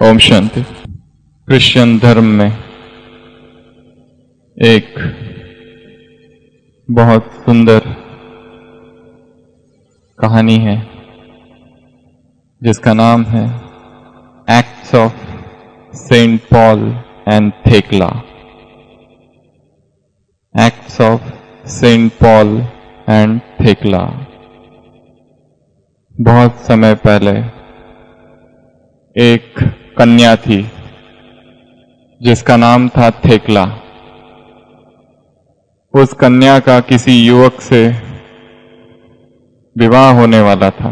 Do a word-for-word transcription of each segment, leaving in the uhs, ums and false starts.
Om Shanti. Christian धर्म में एक बहुत सुंदर कहानी है जिसका नाम है acts of saint Paul and Thecla. Acts of saint Paul and Thecla. बहुत समय पहले एक कन्या थी जिसका नाम था थेकला। उस कन्या का किसी युवक से विवाह होने वाला था।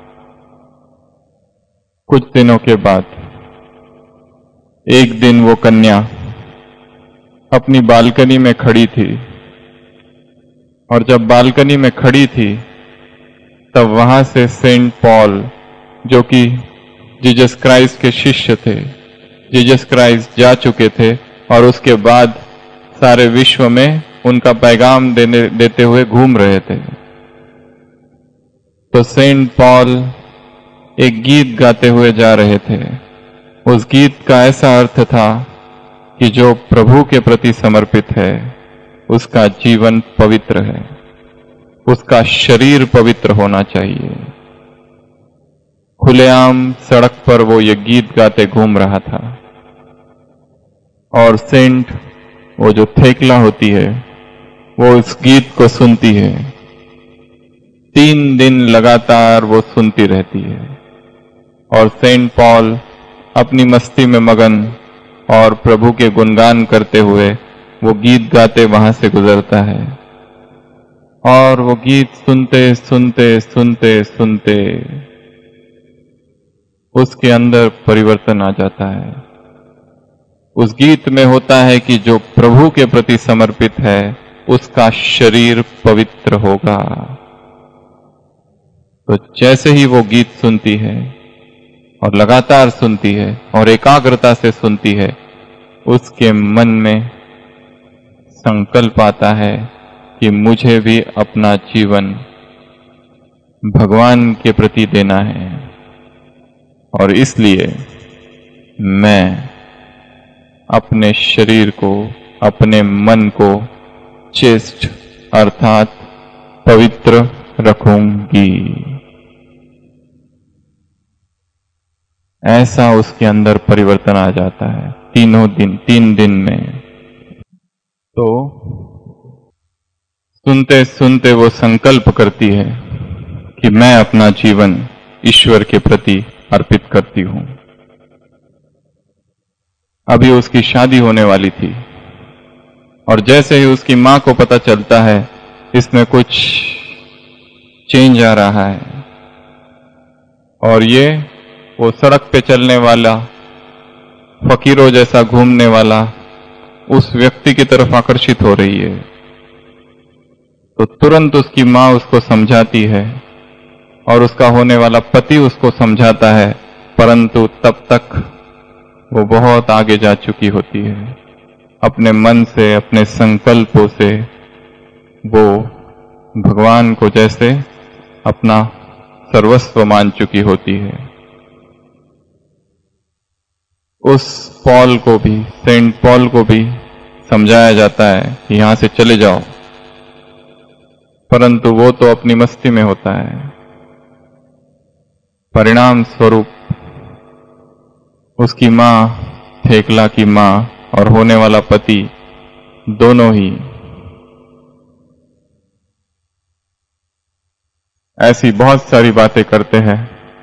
कुछ दिनों के बाद एक दिन वो कन्या अपनी बालकनी में खड़ी थी, और जब बालकनी में खड़ी थी तब वहां से सेंट पॉल, जो कि जीसस क्राइस्ट के शिष्य थे, जीसस क्राइस्ट जा चुके थे और उसके बाद सारे विश्व में उनका पैगाम देने देते हुए घूम रहे थे, तो सेंट पॉल एक गीत गाते हुए जा रहे थे। उस गीत का ऐसा अर्थ था कि जो प्रभु के प्रति समर्पित है उसका जीवन पवित्र है, उसका शरीर पवित्र होना चाहिए। खुलेआम सड़क पर वो ये गीत गाते घूम रहा था, और सेंट, वो जो थेकला होती है, वो इस गीत को सुनती है। तीन दिन लगातार वो सुनती रहती है, और सेंट पॉल अपनी मस्ती में मगन और प्रभु के गुणगान करते हुए वो गीत गाते वहां से गुजरता है। और वो गीत सुनते सुनते सुनते सुनते उसके अंदर परिवर्तन आ जाता है। उस गीत में होता है कि जो प्रभु के प्रति समर्पित है उसका शरीर पवित्र होगा। तो जैसे ही वो गीत सुनती है और लगातार सुनती है और एकाग्रता से सुनती है, उसके मन में संकल्प आता है कि मुझे भी अपना जीवन भगवान के प्रति देना है, और इसलिए मैं अपने शरीर को, अपने मन को चेष्ट अर्थात पवित्र रखूंगी। ऐसा उसके अंदर परिवर्तन आ जाता है तीनों दिन तीन दिन में। तो सुनते सुनते वो संकल्प करती है कि मैं अपना जीवन ईश्वर के प्रति अर्पित करती हूं। अभी उसकी शादी होने वाली थी, और जैसे ही उसकी मां को पता चलता है इसमें कुछ चेंज आ रहा है, और ये वो सड़क पे चलने वाला फकीरों जैसा घूमने वाला उस व्यक्ति की तरफ आकर्षित हो रही है, तो तुरंत उसकी मां उसको समझाती है और उसका होने वाला पति उसको समझाता है, परंतु तब तक वो बहुत आगे जा चुकी होती है। अपने मन से, अपने संकल्पों से वो भगवान को जैसे अपना सर्वस्व मान चुकी होती है। उस पॉल को भी, सेंट पॉल को भी समझाया जाता है कि यहां से चले जाओ, परंतु वो तो अपनी मस्ती में होता है। परिणाम स्वरूप उसकी मां, थेकला की मां और होने वाला पति दोनों ही ऐसी बहुत सारी बातें करते हैं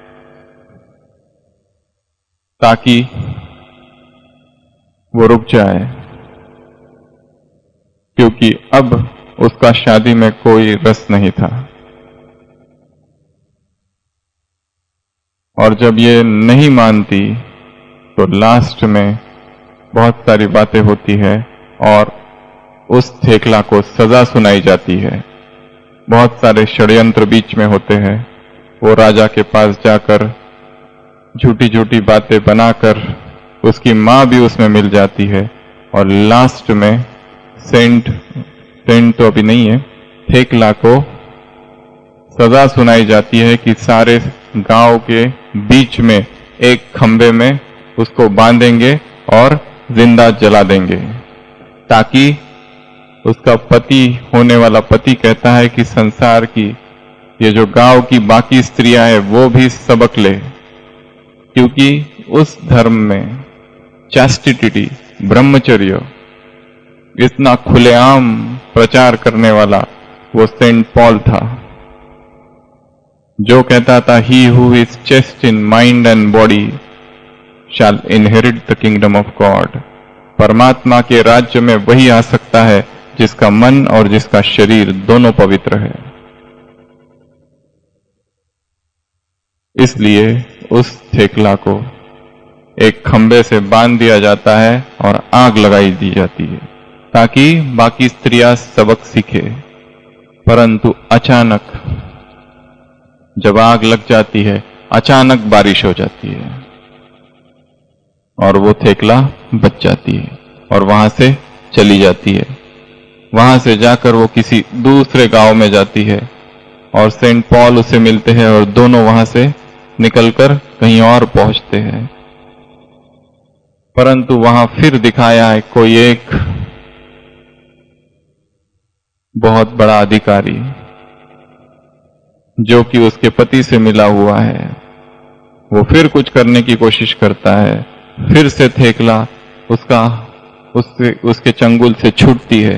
ताकि वो रुक जाए, क्योंकि अब उसका शादी में कोई रस नहीं था। और जब ये नहीं मानती तो लास्ट में बहुत सारी बातें होती है और उस थेकला को सजा सुनाई जाती है। बहुत सारे षड्यंत्र बीच में होते हैं। वो राजा के पास जाकर झूठी झूठी बातें बनाकर उसकी मां भी उसमें मिल जाती है, और लास्ट में सेंट सेंट तो अभी नहीं है, थेकला को सजा सुनाई जाती है कि सारे गांव के बीच में एक खंबे में उसको बांधेंगे और जिंदा जला देंगे, ताकि उसका पति होने वाला पति कहता है कि संसार की ये जो गांव की बाकी स्त्रियां हैं वो भी सबक ले, क्योंकि उस धर्म में चैस्टिटी, ब्रह्मचर्य इतना खुलेआम प्रचार करने वाला वो सेंट पॉल था, जो कहता था he who is chaste in mind and body shall inherit the kingdom of God. परमात्मा के राज्य में वही आ सकता है जिसका मन और जिसका शरीर दोनों पवित्र है। इसलिए उस थेकला को एक खंबे से बांध दिया जाता है और आग लगाई दी जाती है, ताकि बाकी स्त्रियां सबक सीखे। परंतु अचानक जब आग लग जाती है, अचानक बारिश हो जाती है और वो थेकला बच जाती है और वहां से चली जाती है। वहां से जाकर वो किसी दूसरे गांव में जाती है और सेंट पॉल उसे मिलते हैं और दोनों वहां से निकलकर कहीं और पहुंचते हैं। परंतु वहां फिर दिखाया है कोई एक बहुत बड़ा अधिकारी जो कि उसके पति से मिला हुआ है। वो फिर कुछ करने की कोशिश करता है, फिर से थेकला उसका उससे उसके चंगुल से छूटती है।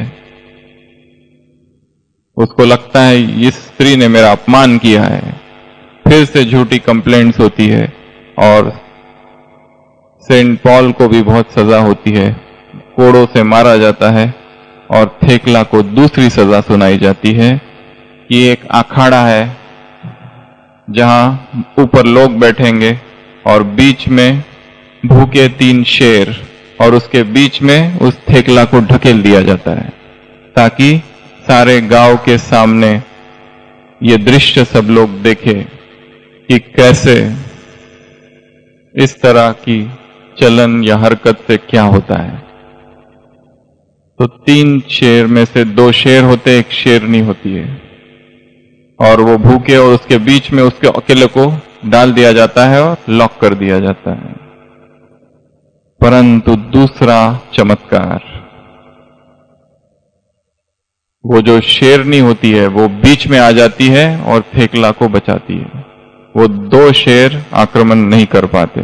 उसको लगता है इस स्त्री ने मेरा अपमान किया है। फिर से झूठी कंप्लेंट्स होती है और सेंट पॉल को भी बहुत सजा होती है, कोड़ों से मारा जाता है और थेकला को दूसरी सजा सुनाई जाती है कि एक अखाड़ा है जहां ऊपर लोग बैठेंगे और बीच में भूखे तीन शेर और उसके बीच में उस थेकला को ढकेल दिया जाता है, ताकि सारे गांव के सामने ये दृश्य सब लोग देखें कि कैसे इस तरह की चलन या हरकत से क्या होता है। तो तीन शेर में से दो शेर होते, एक शेरनी होती है और वो भूखे और उसके बीच में उसके अकेले को डाल दिया जाता है और लॉक कर दिया जाता है। परंतु दूसरा चमत्कार, वो जो शेरनी होती है वो बीच में आ जाती है और थेकला को बचाती है। वो दो शेर आक्रमण नहीं कर पाते।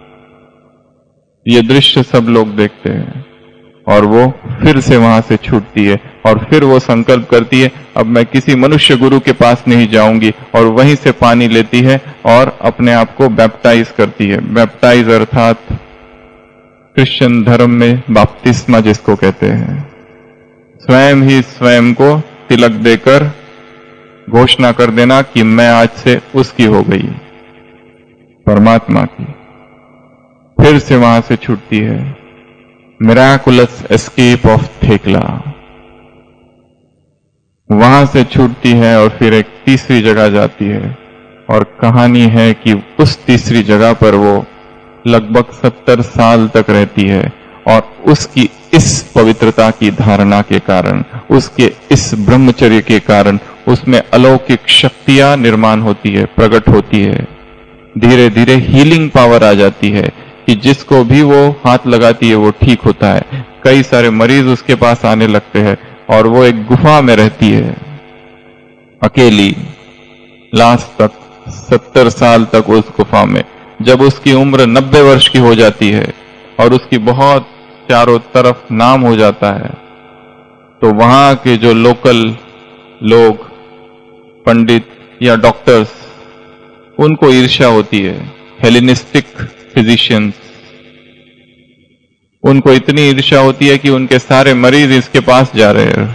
ये दृश्य सब लोग देखते हैं और वो फिर से वहां से छूटती है और फिर वो संकल्प करती है अब मैं किसी मनुष्य गुरु के पास नहीं जाऊंगी, और वहीं से पानी लेती है और अपने आप को बैप्टाइज करती है। बैप्टाइज अर्थात क्रिश्चियन धर्म में बपतिस्मा जिसको कहते हैं, स्वयं ही स्वयं को तिलक देकर घोषणा कर देना कि मैं आज से उसकी हो गई, परमात्मा की। फिर से वहां से छूटती है। Miraculous escape of Thecla. वहां से छूटती है और फिर एक तीसरी जगह जाती है और कहानी है कि उस तीसरी जगह पर वो लगभग सत्तर साल तक रहती है और उसकी इस पवित्रता की धारणा के कारण, उसके इस ब्रह्मचर्य के कारण उसमें अलौकिक शक्तियां निर्माण होती है, प्रकट होती है। धीरे धीरे हीलिंग पावर आ जाती है कि जिसको भी वो हाथ लगाती है वो ठीक होता है। कई सारे मरीज उसके पास आने लगते हैं और वो एक गुफा में रहती है अकेली, लास्ट तक सत्तर साल तक उस गुफा में। जब उसकी उम्र नब्बे वर्ष की हो जाती है और उसकी बहुत चारों तरफ नाम हो जाता है, तो वहां के जो लोकल लोग, पंडित या डॉक्टर्स, उनको ईर्ष्या होती है। हेलेनिस्टिक फिजिशियंस, उनको इतनी ईर्ष्या होती है कि उनके सारे मरीज इसके पास जा रहे हैं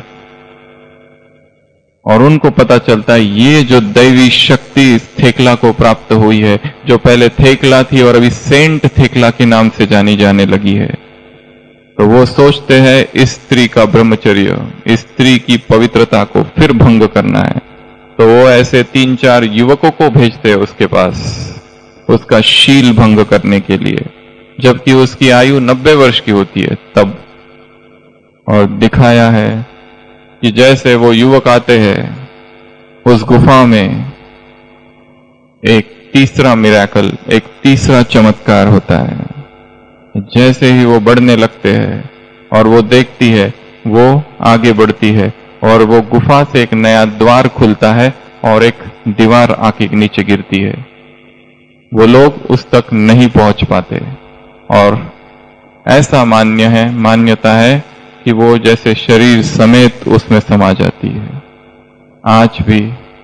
और उनको पता चलता है ये जो दैवी शक्ति इस थेकला को प्राप्त हुई है, जो पहले थेकला थी और अभी सेंट थेकला के नाम से जानी जाने लगी है, तो वो सोचते हैं इस स्त्री का ब्रह्मचर्य, इस स्त्री की पवित्रता को फिर भंग करना है। तो वो ऐसे तीन चार युवकों को भेजते हैं उसके पास उसका शील भंग करने के लिए, जबकि उसकी आयु नब्बे वर्ष की होती है तब। और दिखाया है कि जैसे वो युवक आते हैं उस गुफा में, एक तीसरा मिरेकल, एक तीसरा चमत्कार होता है। जैसे ही वो बढ़ने लगते हैं और वो देखती है, वो आगे बढ़ती है और वो गुफा से एक नया द्वार खुलता है और एक दीवार आके नीचे गिरती है। वो लोग उस तक नहीं पहुंच पाते और ऐसा मान्य है मान्यता है कि वो जैसे शरीर समेत उसमें समा जाती है। आज भी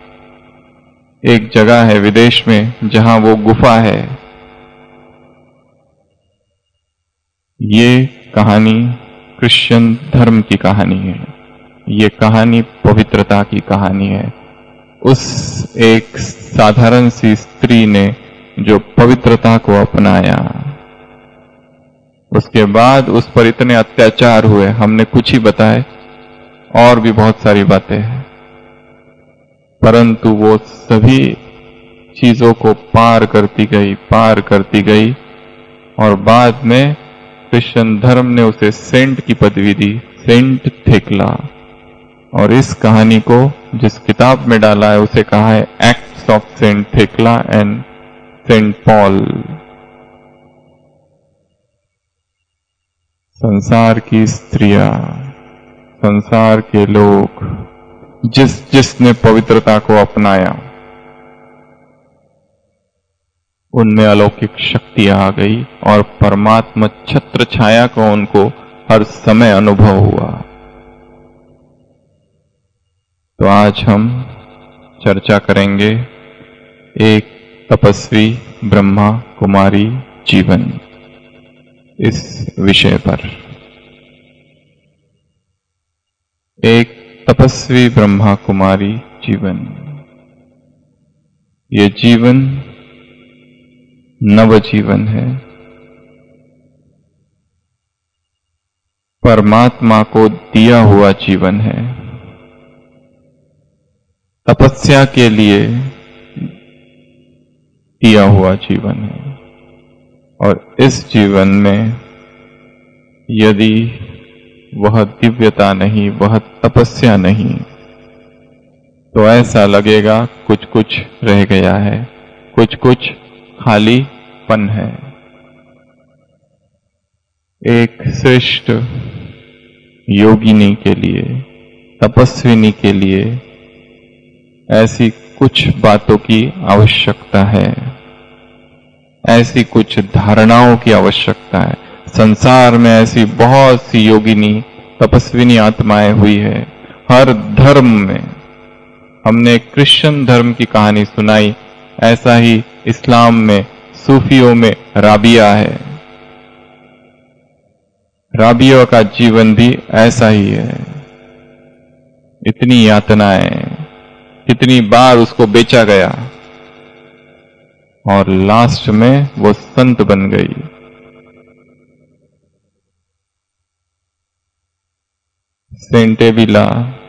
एक जगह है विदेश में जहां वो गुफा है। ये कहानी क्रिश्चियन धर्म की कहानी है। ये कहानी पवित्रता की कहानी है। उस एक साधारण सी स्त्री ने जो पवित्रता को अपनाया, उसके बाद उस पर इतने अत्याचार हुए, हमने कुछ ही बताए, और भी बहुत सारी बातें हैं, परंतु वो सभी चीजों को पार करती गई पार करती गई और बाद में क्रिश्चियन धर्म ने उसे सेंट की पदवी दी, सेंट थेकला। और इस कहानी को जिस किताब में डाला है उसे कहा है acts of saint Thecla and saint Paul. संसार की स्त्रियां, संसार के लोग, जिस जिसने पवित्रता को अपनाया, उनमें अलौकिक शक्ति आ गई और परमात्मा छत्र छाया का उनको हर समय अनुभव हुआ। तो आज हम चर्चा करेंगे एक तपस्वी ब्रह्मा कुमारी जीवन, इस विषय पर। एक तपस्वी ब्रह्मा कुमारी जीवन। ये जीवन नव जीवन है। परमात्मा को दिया हुआ जीवन है। तपस्या के लिए दिया हुआ जीवन है। और इस जीवन में यदि वह दिव्यता नहीं, वह तपस्या नहीं, तो ऐसा लगेगा कुछ कुछ रह गया है, कुछ कुछ खालीपन है। एक श्रेष्ठ योगिनी के लिए, तपस्विनी के लिए ऐसी कुछ बातों की आवश्यकता है, ऐसी कुछ धारणाओं की आवश्यकता है। संसार में ऐसी बहुत सी योगिनी तपस्विनी आत्माएं हुई है, हर धर्म में। हमने क्रिश्चियन धर्म की कहानी सुनाई, ऐसा ही इस्लाम में, सूफियों में राबिया है। राबिया का जीवन भी ऐसा ही है। इतनी यातनाएं, कितनी बार उसको बेचा गया और लास्ट में वो संत बन गई। सेंट एविला,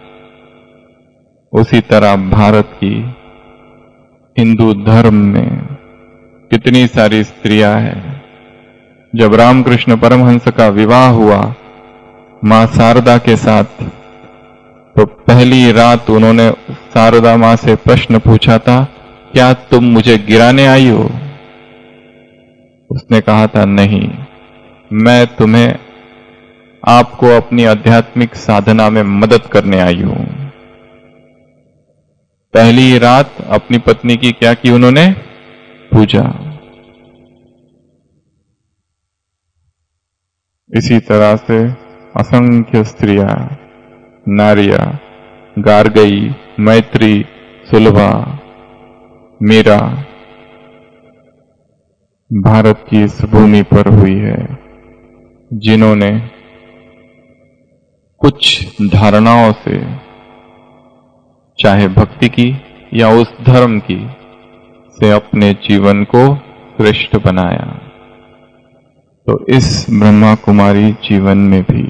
उसी तरह भारत की हिंदू धर्म में कितनी सारी स्त्रियां हैं। जब रामकृष्ण परमहंस का विवाह हुआ मां शारदा के साथ, तो पहली रात उन्होंने शारदा मां से प्रश्न पूछा था, क्या तुम मुझे गिराने आई हो? उसने कहा था, नहीं, मैं तुम्हें, आपको अपनी आध्यात्मिक साधना में मदद करने आई हूं। पहली रात अपनी पत्नी की क्या की उन्होंने? पूजा। इसी तरह से असंख्य स्त्रियां, नारियां, गार्गई, मैत्री, सुलभा, मीरा भारत की इस भूमि पर हुई है, जिन्होंने कुछ धारणाओं से, चाहे भक्ति की या उस धर्म की, से अपने जीवन को श्रेष्ठ बनाया। तो इस ब्रह्मा कुमारी जीवन में भी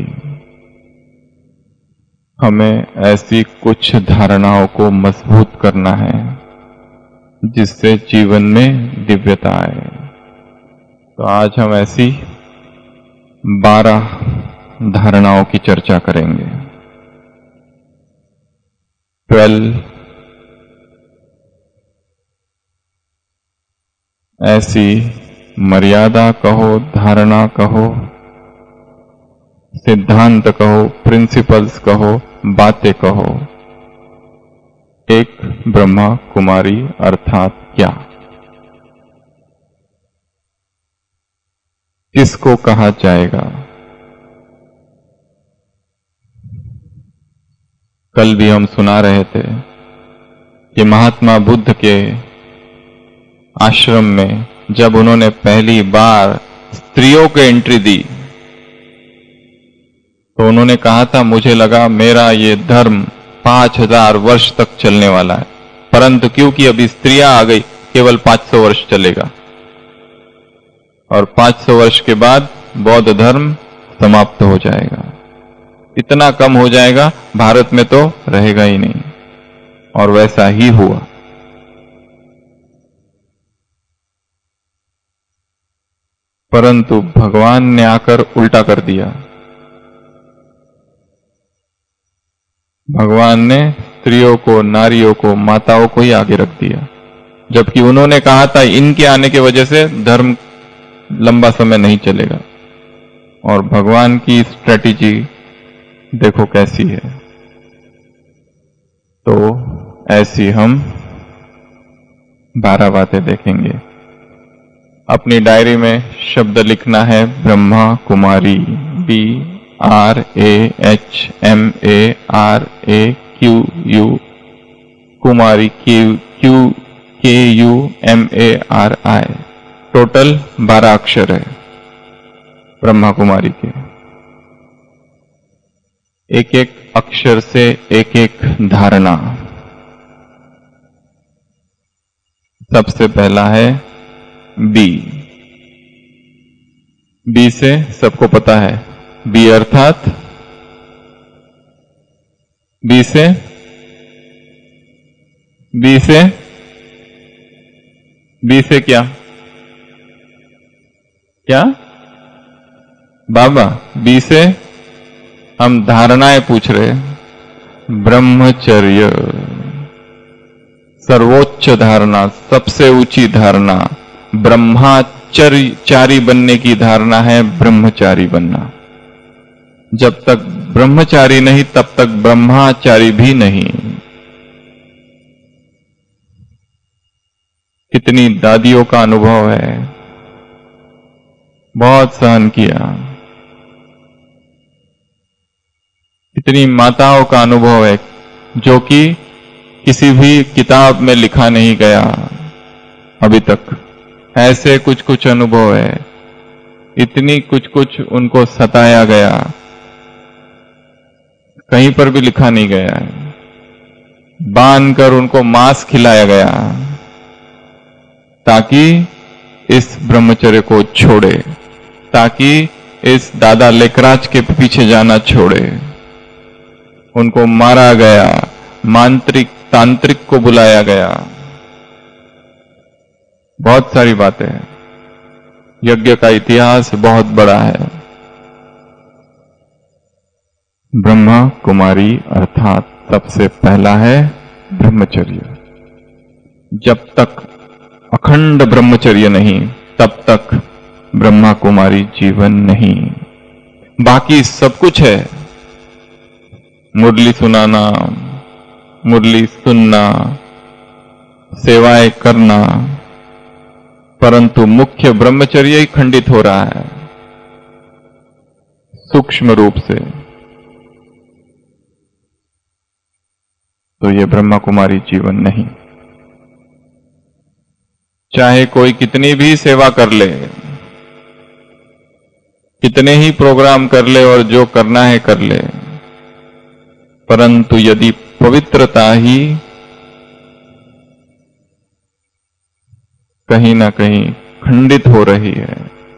हमें ऐसी कुछ धारणाओं को मजबूत करना है जिससे जीवन में दिव्यता आए। तो आज हम ऐसी बारह धारणाओं की चर्चा करेंगे। ट्वेल्व ऐसी मर्यादा कहो, धारणा कहो, सिद्धांत कहो, प्रिंसिपल्स कहो, बातें कहो, एक ब्रह्मा कुमारी अर्थात क्या? किसको कहा जाएगा? कल भी हम सुना रहे थे कि महात्मा बुद्ध के आश्रम में जब उन्होंने पहली बार स्त्रियों को एंट्री दी तो उन्होंने कहा था, मुझे लगा मेरा ये धर्म पांच हजार वर्ष तक चलने वाला है, परंतु क्योंकि अभी स्त्रियां आ गई केवल पांच सौ वर्ष चलेगा और पांच सौ वर्ष के बाद बौद्ध धर्म समाप्त हो जाएगा। इतना कम हो जाएगा, भारत में तो रहेगा ही नहीं। और वैसा ही हुआ। परंतु भगवान ने आकर उल्टा कर दिया। भगवान ने स्त्रियों को, नारियों को, माताओं को ही आगे रख दिया, जबकि उन्होंने कहा था इनके आने की वजह से धर्म लंबा समय नहीं चलेगा। और भगवान की स्ट्रेटेजी देखो कैसी है। तो ऐसी हम बारह बातें देखेंगे। अपनी डायरी में शब्द लिखना है Brahma Kumari, B R A H M A R A Q U, Kumari Q Q K U M A R I. Total बारह अक्षर है ब्रह्मा कुमारी के। एक एक अक्षर से एक एक धारणा। सबसे पहला है बी। बी से सबको पता है, बी अर्थात बी से बी से बी से क्या क्या बाबा? बी से हम धारणाएं पूछ रहे हैं। ब्रह्मचर्य सर्वोच्च धारणा, सबसे ऊंची धारणा। ब्रह्मचारी बनने की धारणा है ब्रह्मचारी बनना। जब तक ब्रह्मचारी नहीं तब तक ब्रह्मचारी भी नहीं। कितनी दादियों का अनुभव है, बहुत सहन किया। कितनी माताओं का अनुभव है जो कि किसी भी किताब में लिखा नहीं गया अभी तक। ऐसे कुछ कुछ अनुभव है, इतनी कुछ कुछ उनको सताया गया, कहीं पर भी लिखा नहीं गया है। बांध कर उनको मांस खिलाया गया ताकि इस ब्रह्मचर्य को छोड़े, ताकि इस दादा लेखराज के पीछे जाना छोड़े। उनको मारा गया, मांत्रिक तांत्रिक को बुलाया गया, बहुत सारी बातें हैं। यज्ञ का इतिहास बहुत बड़ा है। ब्रह्मा कुमारी अर्थात सबसे पहला है ब्रह्मचर्य। जब तक अखंड ब्रह्मचर्य नहीं तब तक ब्रह्मा कुमारी जीवन नहीं। बाकी सब कुछ है, मुरली सुनाना, मुरली सुनना, सेवाएं करना, परंतु मुख्य ब्रह्मचर्य ही खंडित हो रहा है सूक्ष्म रूप से। तो ये ब्रह्मा कुमारी जीवन नहीं। चाहे कोई कितनी भी सेवा कर ले, कितने ही प्रोग्राम कर ले और जो करना है कर ले, परंतु यदि पवित्रता ही कहीं ना कहीं खंडित हो रही है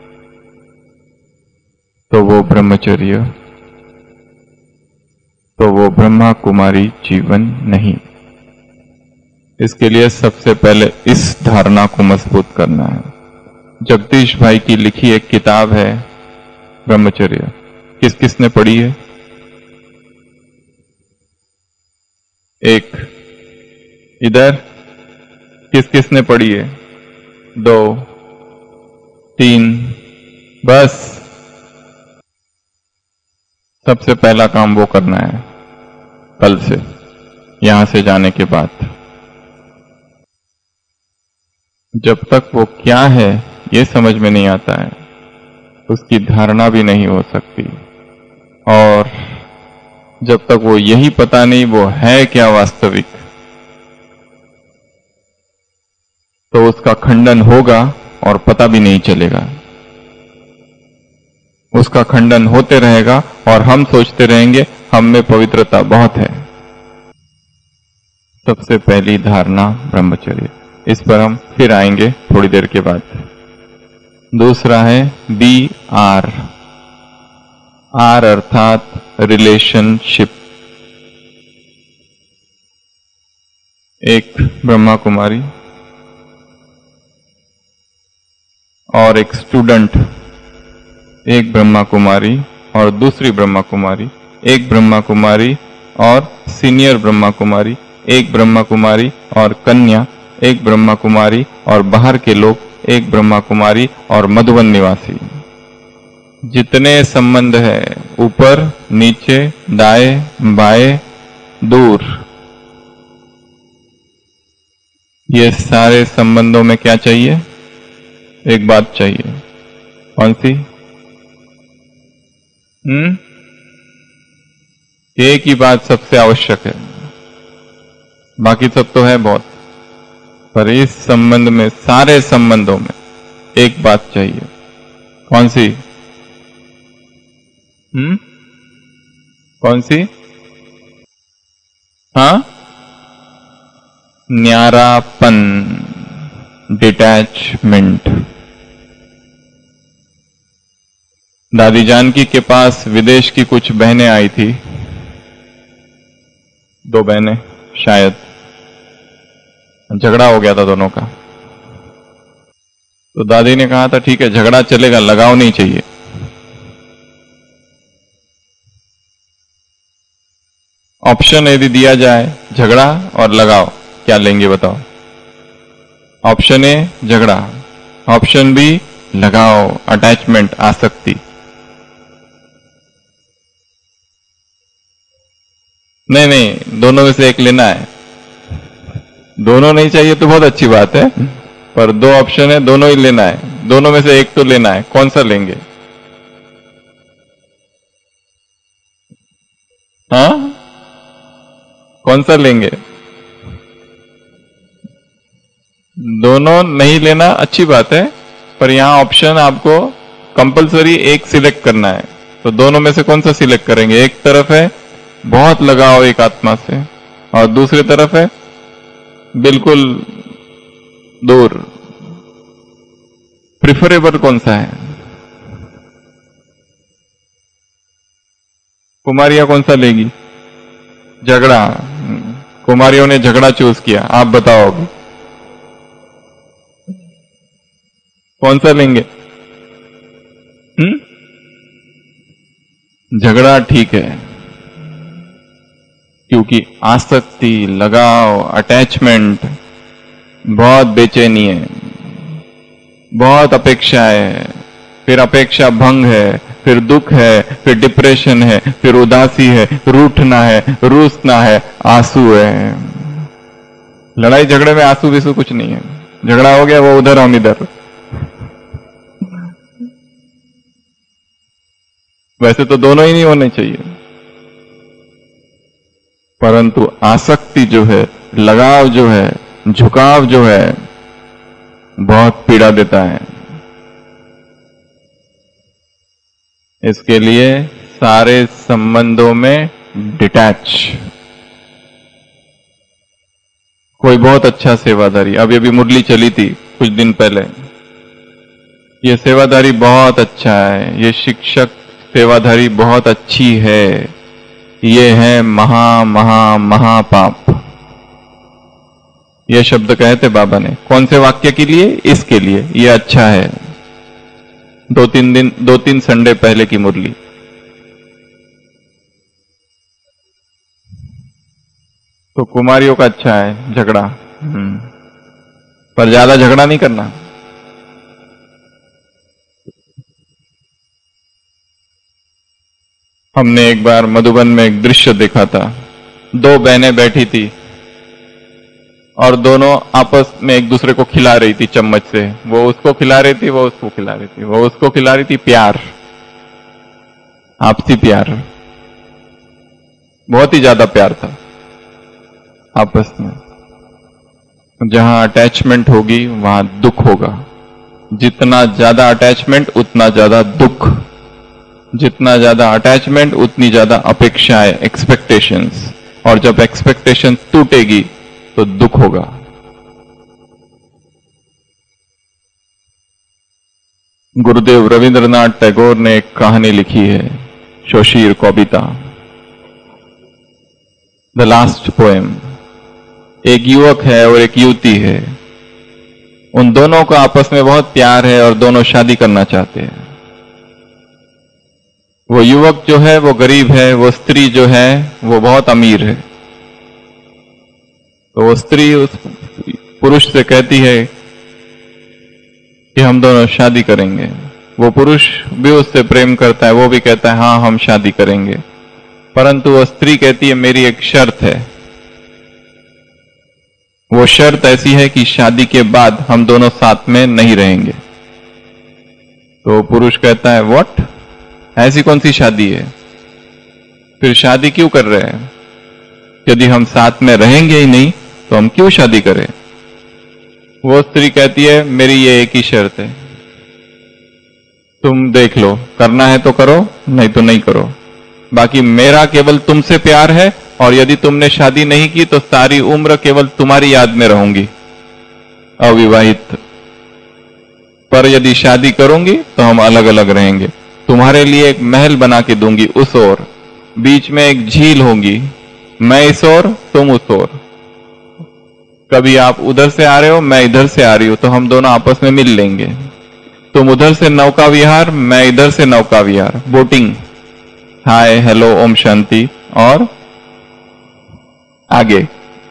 तो वो ब्रह्मचर्य, तो वो ब्रह्मा कुमारी जीवन नहीं। इसके लिए सबसे पहले इस धारणा को मजबूत करना है। जगदीश भाई की लिखी एक किताब है ब्रह्मचर्य, किस किसने पढ़ी है? एक इधर, किस किसने पढ़ी है? दो, तीन। बस सबसे पहला काम वो करना है कल से, यहां से जाने के बाद। जब तक वो क्या है ये समझ में नहीं आता है, उसकी धारणा भी नहीं हो सकती। और जब तक वो यही पता नहीं वो है क्या वास्तविक, तो उसका खंडन होगा और पता भी नहीं चलेगा। उसका खंडन होते रहेगा और हम सोचते रहेंगे हम में पवित्रता बहुत है। सबसे पहली धारणा ब्रह्मचर्य, इस पर हम फिर आएंगे थोड़ी देर के बाद। दूसरा है बी आर। आर अर्थात रिलेशनशिप। एक ब्रह्मा कुमारी और एक स्टूडेंट, एक ब्रह्मा कुमारी और दूसरी ब्रह्मा कुमारी, एक ब्रह्मा कुमारी और सीनियर ब्रह्मा कुमारी, एक ब्रह्मा कुमारी और कन्या, एक ब्रह्मा कुमारी और बाहर के लोग, एक ब्रह्मा कुमारी और मधुबन निवासी। जितने संबंध है ऊपर नीचे दाएं बाएं दूर, ये सारे संबंधों में क्या चाहिए? एक बात चाहिए। कौन सी? हम्म एक ही बात सबसे आवश्यक है, बाकी सब तो है बहुत, पर इस संबंध में, सारे संबंधों में एक बात चाहिए। कौन सी? हम्म कौन सी? हाँ, न्यारापन, डिटैचमेंट। दादी जानकी के पास विदेश की कुछ बहनें आई थी, दो बहनें शायद, झगड़ा हो गया था दोनों का। तो दादी ने कहा था ठीक है झगड़ा चलेगा, लगाव नहीं चाहिए। ऑप्शन यदि दिया जाए झगड़ा और लगाव, क्या लेंगे बताओ? ऑप्शन ए झगड़ा, ऑप्शन बी लगाव, अटैचमेंट, आसक्ति। नहीं नहीं, दोनों में से एक लेना है। दोनों नहीं चाहिए तो बहुत अच्छी बात है, पर दो ऑप्शन है, दोनों ही लेना है। दोनों में से एक तो लेना है, कौन सा लेंगे? हाँ, कौन सा लेंगे? दोनों नहीं लेना अच्छी बात है, पर यहां ऑप्शन आपको कंपलसरी एक सिलेक्ट करना है। तो दोनों में से कौन सा सिलेक्ट करेंगे? एक तरफ है बहुत लगाव एक आत्मा से, और दूसरी तरफ है बिल्कुल दूर। प्रिफरेबल कौन सा है? कुमारियां कौन सा लेगी? झगड़ा। कुमारियों ने झगड़ा चूज किया, आप बताओ अभी कौन सा लेंगे? हम्म झगड़ा ठीक है, क्योंकि आसक्ति, लगाव, अटैचमेंट, बहुत बेचैनी है, बहुत अपेक्षा है, फिर अपेक्षा भंग है, फिर दुख है, फिर डिप्रेशन है, फिर उदासी है, रूठना है, रूसना है, आंसू है। लड़ाई झगड़े में आंसू विसू कुछ नहीं है। झगड़ा हो गया, वो उधर हम इधर। वैसे तो दोनों ही नहीं होने चाहिए, परंतु आसक्ति जो है, लगाव जो है, झुकाव जो है, बहुत पीड़ा देता है। इसके लिए सारे संबंधों में डिटैच। कोई बहुत अच्छा सेवादारी, अभी अभी मुरली चली थी कुछ दिन पहले, ये सेवादारी बहुत अच्छा है, ये शिक्षक सेवाधारी बहुत अच्छी है, ये है महा महा महापाप। ये शब्द कहे थे बाबा ने। कौन से वाक्य के लिए? इसके लिए, ये अच्छा है। दो तीन दिन दो तीन संडे पहले की मुरली। तो कुमारियों का अच्छा है झगड़ा, पर ज्यादा झगड़ा नहीं करना। हमने एक बार मधुबन में एक दृश्य देखा था। दो बहनें बैठी थी और दोनों आपस में एक दूसरे को खिला रही थी चम्मच से। वो उसको खिला रही थी, वो उसको खिला रही थी, वो उसको खिला रही थी। प्यार, आपसी प्यार, बहुत ही ज्यादा प्यार था आपस में। जहां अटैचमेंट होगी वहां दुख होगा। जितना ज्यादा अटैचमेंट उतना ज्यादा दुख, जितना ज्यादा अटैचमेंट उतनी ज्यादा अपेक्षाएं, एक्सपेक्टेशंस, और जब एक्सपेक्टेशन टूटेगी तो दुख होगा। गुरुदेव रविंद्रनाथ टैगोर ने एक कहानी लिखी है, Shesher Kobita, the last poem. एक युवक है और एक युवती है। उन दोनों का आपस में बहुत प्यार है और दोनों शादी करना चाहते हैं। वो युवक जो है वो गरीब है, वो स्त्री जो है वो बहुत अमीर है। तो वो स्त्री उस पुरुष से कहती है कि हम दोनों शादी करेंगे। वो पुरुष भी उससे प्रेम करता है, वो भी कहता है हाँ हम शादी करेंगे। परंतु वो स्त्री कहती है मेरी एक शर्त है। वो शर्त ऐसी है कि शादी के बाद हम दोनों साथ में नहीं रहेंगे। तो पुरुष कहता है व्हाट, ऐसी कौन सी शादी है? फिर शादी क्यों कर रहे हैं? यदि हम साथ में रहेंगे ही नहीं तो हम क्यों शादी करें? वो स्त्री कहती है मेरी ये एक ही शर्त है, तुम देख लो, करना है तो करो, नहीं तो नहीं करो। बाकी मेरा केवल तुमसे प्यार है, और यदि तुमने शादी नहीं की तो सारी उम्र केवल तुम्हारी याद में रहूंगी, अविवाहित। पर यदि शादी करूंगी तो हम अलग अलग रहेंगे। तुम्हारे लिए एक महल बना के दूंगी उस ओर, बीच में एक झील होगी, मैं इस ओर तुम उस ओर। कभी आप उधर से आ रहे हो, मैं इधर से आ रही हूं, तो हम दोनों आपस में मिल लेंगे। तुम उधर से नौका विहार, मैं इधर से नौका विहार, boating, hi hello Om Shanti, और आगे।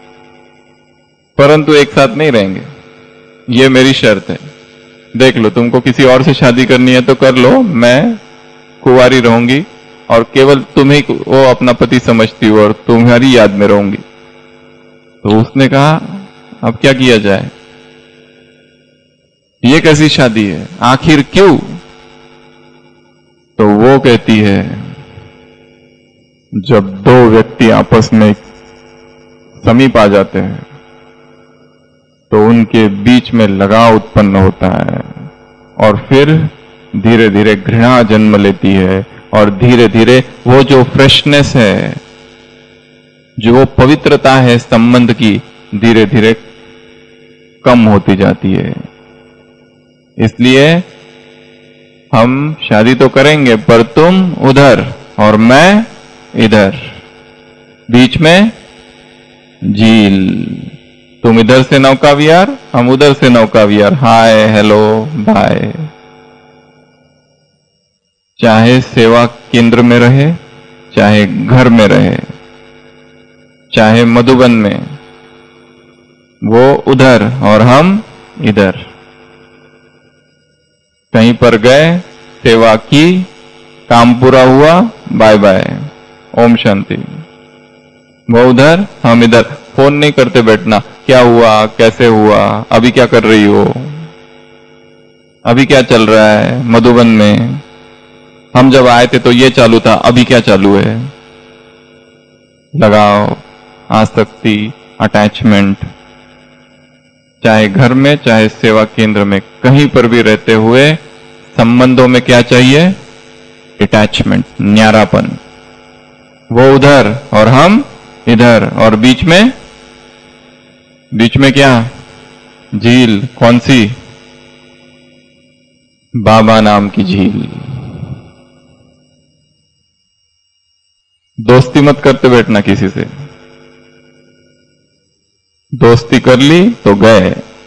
परंतु एक साथ नहीं रहेंगे, ये मेरी शर्त है। देख लो, तुमको किसी और से शादी करनी है तो कर लो, मैं कुंवारी रहूंगी और केवल तुम ही वो अपना पति समझती हो और तुम्हारी याद में रहूंगी। तो उसने कहा अब क्या किया जाए, ये कैसी शादी है, आखिर क्यों? तो वो कहती है जब दो व्यक्ति आपस में समीप आ जाते हैं तो उनके बीच में लगाव उत्पन्न होता है, और फिर धीरे धीरे घृणा जन्म लेती है, और धीरे धीरे वो जो फ्रेशनेस है, जो वो पवित्रता है संबंध की, धीरे धीरे कम होती जाती है। इसलिए हम शादी तो करेंगे, पर तुम उधर और मैं इधर, बीच में झील। तुम इधर से नौका विहार, हम उधर से नौका विहार, हाय हेलो बाय। चाहे सेवा केंद्र में रहे, चाहे घर में रहे, चाहे मधुबन में, वो उधर और हम इधर। कहीं पर गए, सेवा की, काम पूरा हुआ, बाय बाय, ओम शांति। वो उधर, हम इधर। फोन नहीं करते बैठना, क्या हुआ, कैसे हुआ, अभी क्या कर रही हो, अभी क्या चल रहा है मधुबन में, हम जब आए थे तो ये चालू था, अभी क्या चालू है। लगाव, आसक्ति, अटैचमेंट, चाहे घर में चाहे सेवा केंद्र में, कहीं पर भी रहते हुए संबंधों में क्या चाहिए, अटैचमेंट, न्यारापन। वो उधर और हम इधर, और बीच में, बीच में क्या, झील। कौन सी? बाबा नाम की झील। दोस्ती मत करते बैठना किसी से, दोस्ती कर ली तो गए,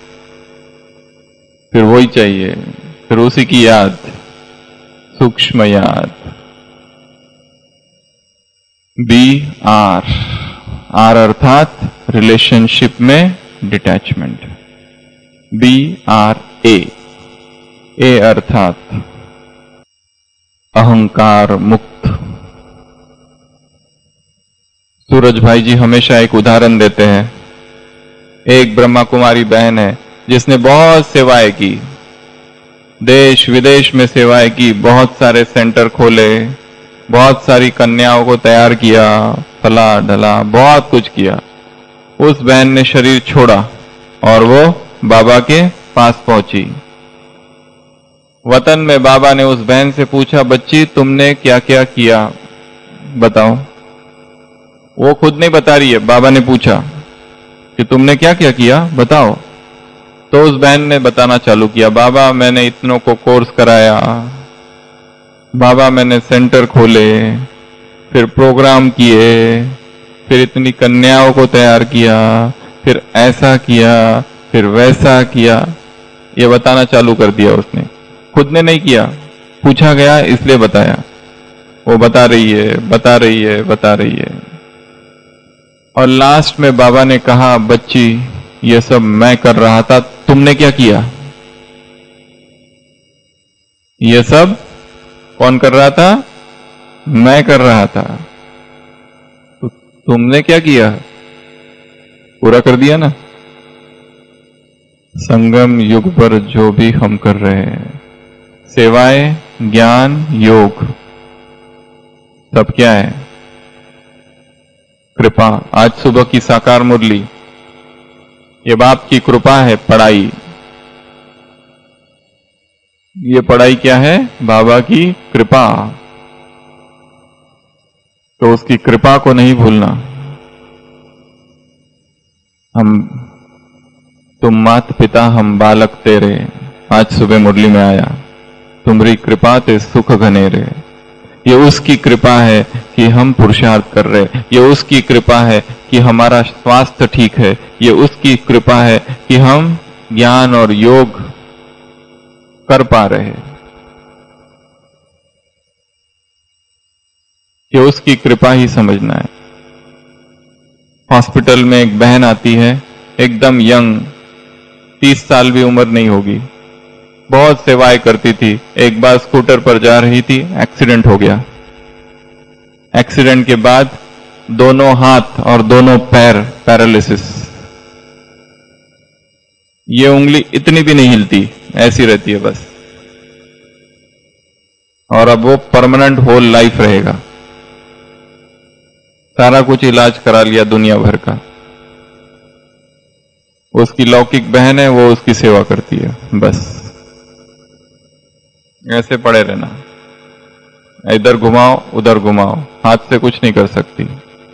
फिर वही चाहिए, फिर उसी की याद, सूक्ष्म याद। बी आर, आर अर्थात रिलेशनशिप में detachment. B R A, A अर्थात अहंकार मुक्त, सूरज भाई जी हमेशा एक उदाहरण देते हैं। एक ब्रह्मा कुमारी बहन है जिसने बहुत सेवाएं की, देश विदेश में सेवाएं की, बहुत सारे सेंटर खोले, बहुत सारी कन्याओं को तैयार किया, फला ढला बहुत कुछ किया। उस बहन ने शरीर छोड़ा और वो बाबा के पास पहुंची। वतन में बाबा ने उस बहन से पूछा, बच्ची तुमने क्या क्या किया बताओ। वो खुद नहीं बता रही है, बाबा ने पूछा कि तुमने क्या क्या किया बताओ। तो उस बहन ने बताना चालू किया, बाबा मैंने इतनों को कोर्स कराया, बाबा मैंने सेंटर खोले, फिर प्रोग्राम किए, फिर इतनी कन्याओं को तैयार किया, फिर ऐसा किया, फिर वैसा किया। ये बताना चालू कर दिया उसने, खुद ने नहीं किया, पूछा गया इसलिए बताया। वो बता रही है बता रही है बता रही है और लास्ट में बाबा ने कहा, बच्ची ये सब मैं कर रहा था, तुमने क्या किया? ये सब कौन कर रहा था? मैं कर रहा था। तो तुमने क्या किया? पूरा कर दिया ना। संगम युग पर जो भी हम कर रहे हैं, सेवाएं, ज्ञान, योग, सब क्या है? कृपा। आज सुबह की साकार मुरली, ये बाप की कृपा है। पढ़ाई, ये पढ़ाई क्या है? बाबा की कृपा। तो उसकी कृपा को नहीं भूलना। हम तुम मात पिता हम बालक तेरे, आज सुबह मुरली में आया, तुम्हारी कृपा ते सुख घनेरे। ये उसकी कृपा है कि हम पुरुषार्थ कर रहे, ये उसकी कृपा है कि हमारा स्वास्थ्य ठीक है, ये उसकी कृपा है कि हम ज्ञान और योग कर पा रहे हैं, ये उसकी कृपा ही समझना है। हॉस्पिटल में एक बहन आती है, एकदम यंग, तीस साल भी उम्र नहीं होगी, बहुत सेवाएं करती थी। एक बार स्कूटर पर जा रही थी, एक्सीडेंट हो गया। एक्सीडेंट के बाद दोनों हाथ और दोनों पैर पैरालिसिस, ये उंगली इतनी भी नहीं हिलती, ऐसी रहती है बस। और अब वो परमानेंट होल लाइफ रहेगा। सारा कुछ इलाज करा लिया दुनिया भर का। उसकी लौकिक बहन है, वो उसकी सेवा करती है, बस ऐसे पड़े रहना। इधर घुमाओ उधर घुमाओ, हाथ से कुछ नहीं कर सकती।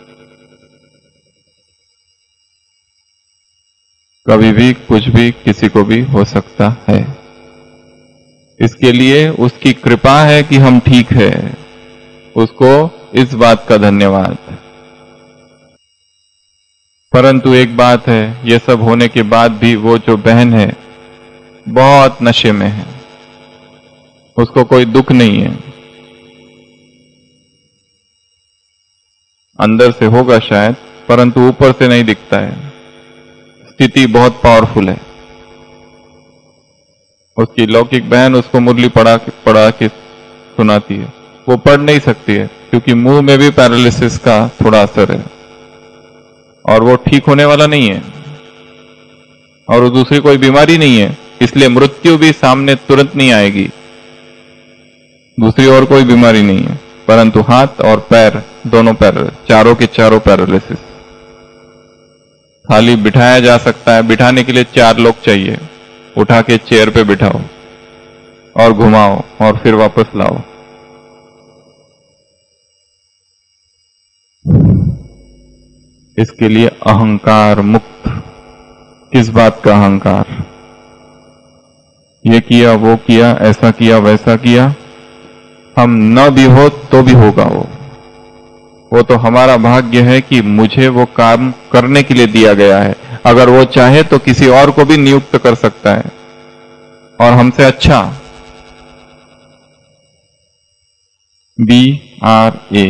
कभी भी कुछ भी किसी को भी हो सकता है। इसके लिए उसकी कृपा है कि हम ठीक है, उसको इस बात का धन्यवाद। परंतु एक बात है, ये सब होने के बाद भी वो जो बहन है बहुत नशे में है, उसको कोई दुख नहीं है। अंदर से होगा शायद, परंतु ऊपर से नहीं दिखता है। स्थिति बहुत पावरफुल है। उसकी लौकिक बहन उसको मुरली पढ़ा के पढ़ा के सुनाती है। वो पढ़ नहीं सकती है क्योंकि मुंह में भी पैरालिसिस का थोड़ा असर है और वो ठीक होने वाला नहीं है, और दूसरी कोई बीमारी नहीं है, इसलिए मृत्यु भी सामने तुरंत नहीं आएगी। दूसरी और कोई बीमारी नहीं है, परंतु हाथ और पैर दोनों पैर, चारों के चारों पैरालिसिस। खाली बिठाया जा सकता है, बिठाने के लिए चार लोग चाहिए। उठा के चेयर पे बिठाओ और घुमाओ और फिर वापस लाओ। इसके लिए अहंकार मुक्त। किस बात का अहंकार? ये किया वो किया, ऐसा किया वैसा किया, हम न भी हो तो भी होगा वो वो तो हमारा भाग्य है कि मुझे वो काम करने के लिए दिया गया है। अगर वो चाहे तो किसी और को भी नियुक्त कर सकता है, और हमसे अच्छा। B R A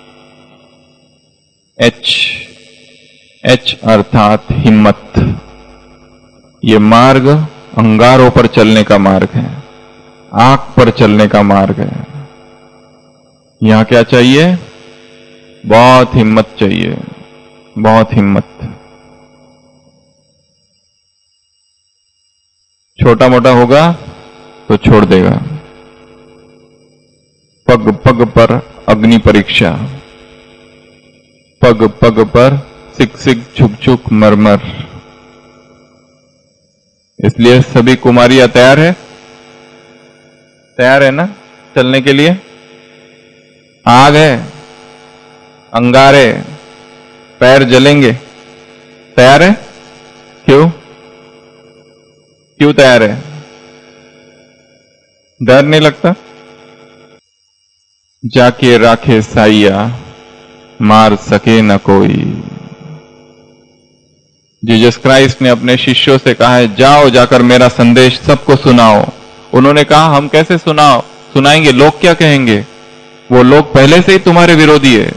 H H अर्थात हिम्मत। ये मार्ग अंगारों पर चलने का मार्ग है, आग पर चलने का मार्ग है। यहां क्या चाहिए? बहुत हिम्मत चाहिए। बहुत हिम्मत। छोटा मोटा होगा तो छोड़ देगा। पग पग पर अग्नि परीक्षा, पग पग पर सिक सिक झुक झुक मरमर। इसलिए सभी कुमारियां तैयार है, तैयार है ना चलने के लिए? आग है, अंगारे, पैर जलेंगे, तैयार है? क्यों क्यों तैयार है? डर नहीं लगता? जाके राखे साइया, मार सके न कोई। जीसस क्राइस्ट ने अपने शिष्यों से कहा है, जाओ जाकर मेरा संदेश सबको सुनाओ। उन्होंने कहा, हम कैसे सुनाओ सुनाएंगे, लोग क्या कहेंगे? वो लोग पहले से ही तुम्हारे विरोधी है।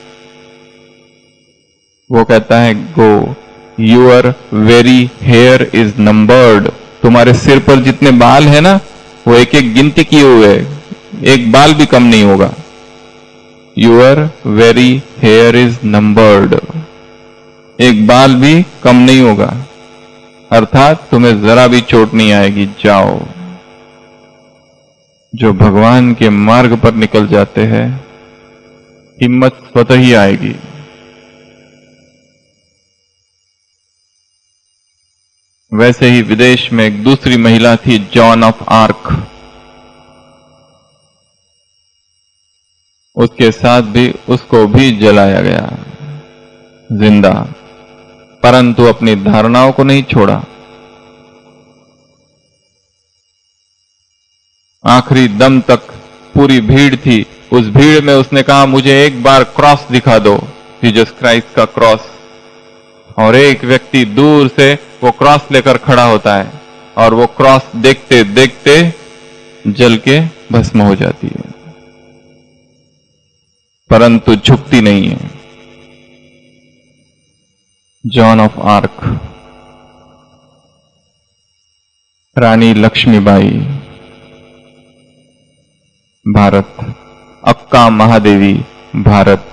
वो कहता है, go, your very hair is numbered. तुम्हारे सिर पर जितने बाल है ना, वो एक एक गिनती किए हुए, एक बाल भी कम नहीं होगा। Your very hair is numbered, एक बाल भी कम नहीं होगा, अर्थात तुम्हें जरा भी चोट नहीं आएगी। जाओ। जो भगवान के मार्ग पर निकल जाते हैं, हिम्मत स्वतः ही आएगी। वैसे ही विदेश में एक दूसरी महिला थी, जॉन ऑफ आर्क। उसके साथ भी उसको भी जलाया गया जिंदा, परंतु अपनी धारणाओं को नहीं छोड़ा। आखिरी दम तक पूरी भीड़ थी, उस भीड़ में उसने कहा, मुझे एक बार क्रॉस दिखा दो, जीसस क्राइस्ट का क्रॉस। और एक व्यक्ति दूर से वो क्रॉस लेकर खड़ा होता है और वो क्रॉस देखते देखते जल के भस्म हो जाती है, परंतु झुकती नहीं है। Joan of Arc. Rani Lakshmibai, Bharat. Akka Mahadevi, Bharat.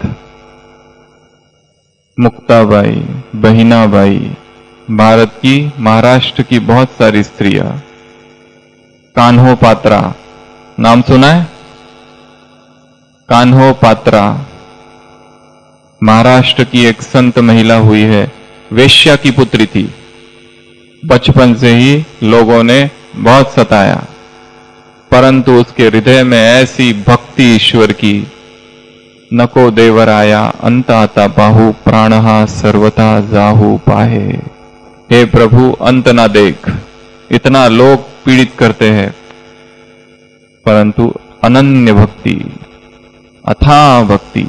Muktabai, Bahinabai, Bharat की महाराष्ट्र की बहुत सारी स्त्रियां। कान्हो पात्रा, नाम सुना है? कान्हो पात्रा महाराष्ट्र की एक संत महिला हुई है, वेश्या की पुत्री थी। बचपन से ही लोगों ने बहुत सताया, परंतु उसके हृदय में ऐसी भक्ति ईश्वर की, नको देवराया अंताता बाहु प्राणहा सर्वथा जाहु पाहे। हे प्रभु, अंत ना देख, इतना लोग पीड़ित करते हैं, परंतु अनन्य भक्ति, अथाह भक्ति।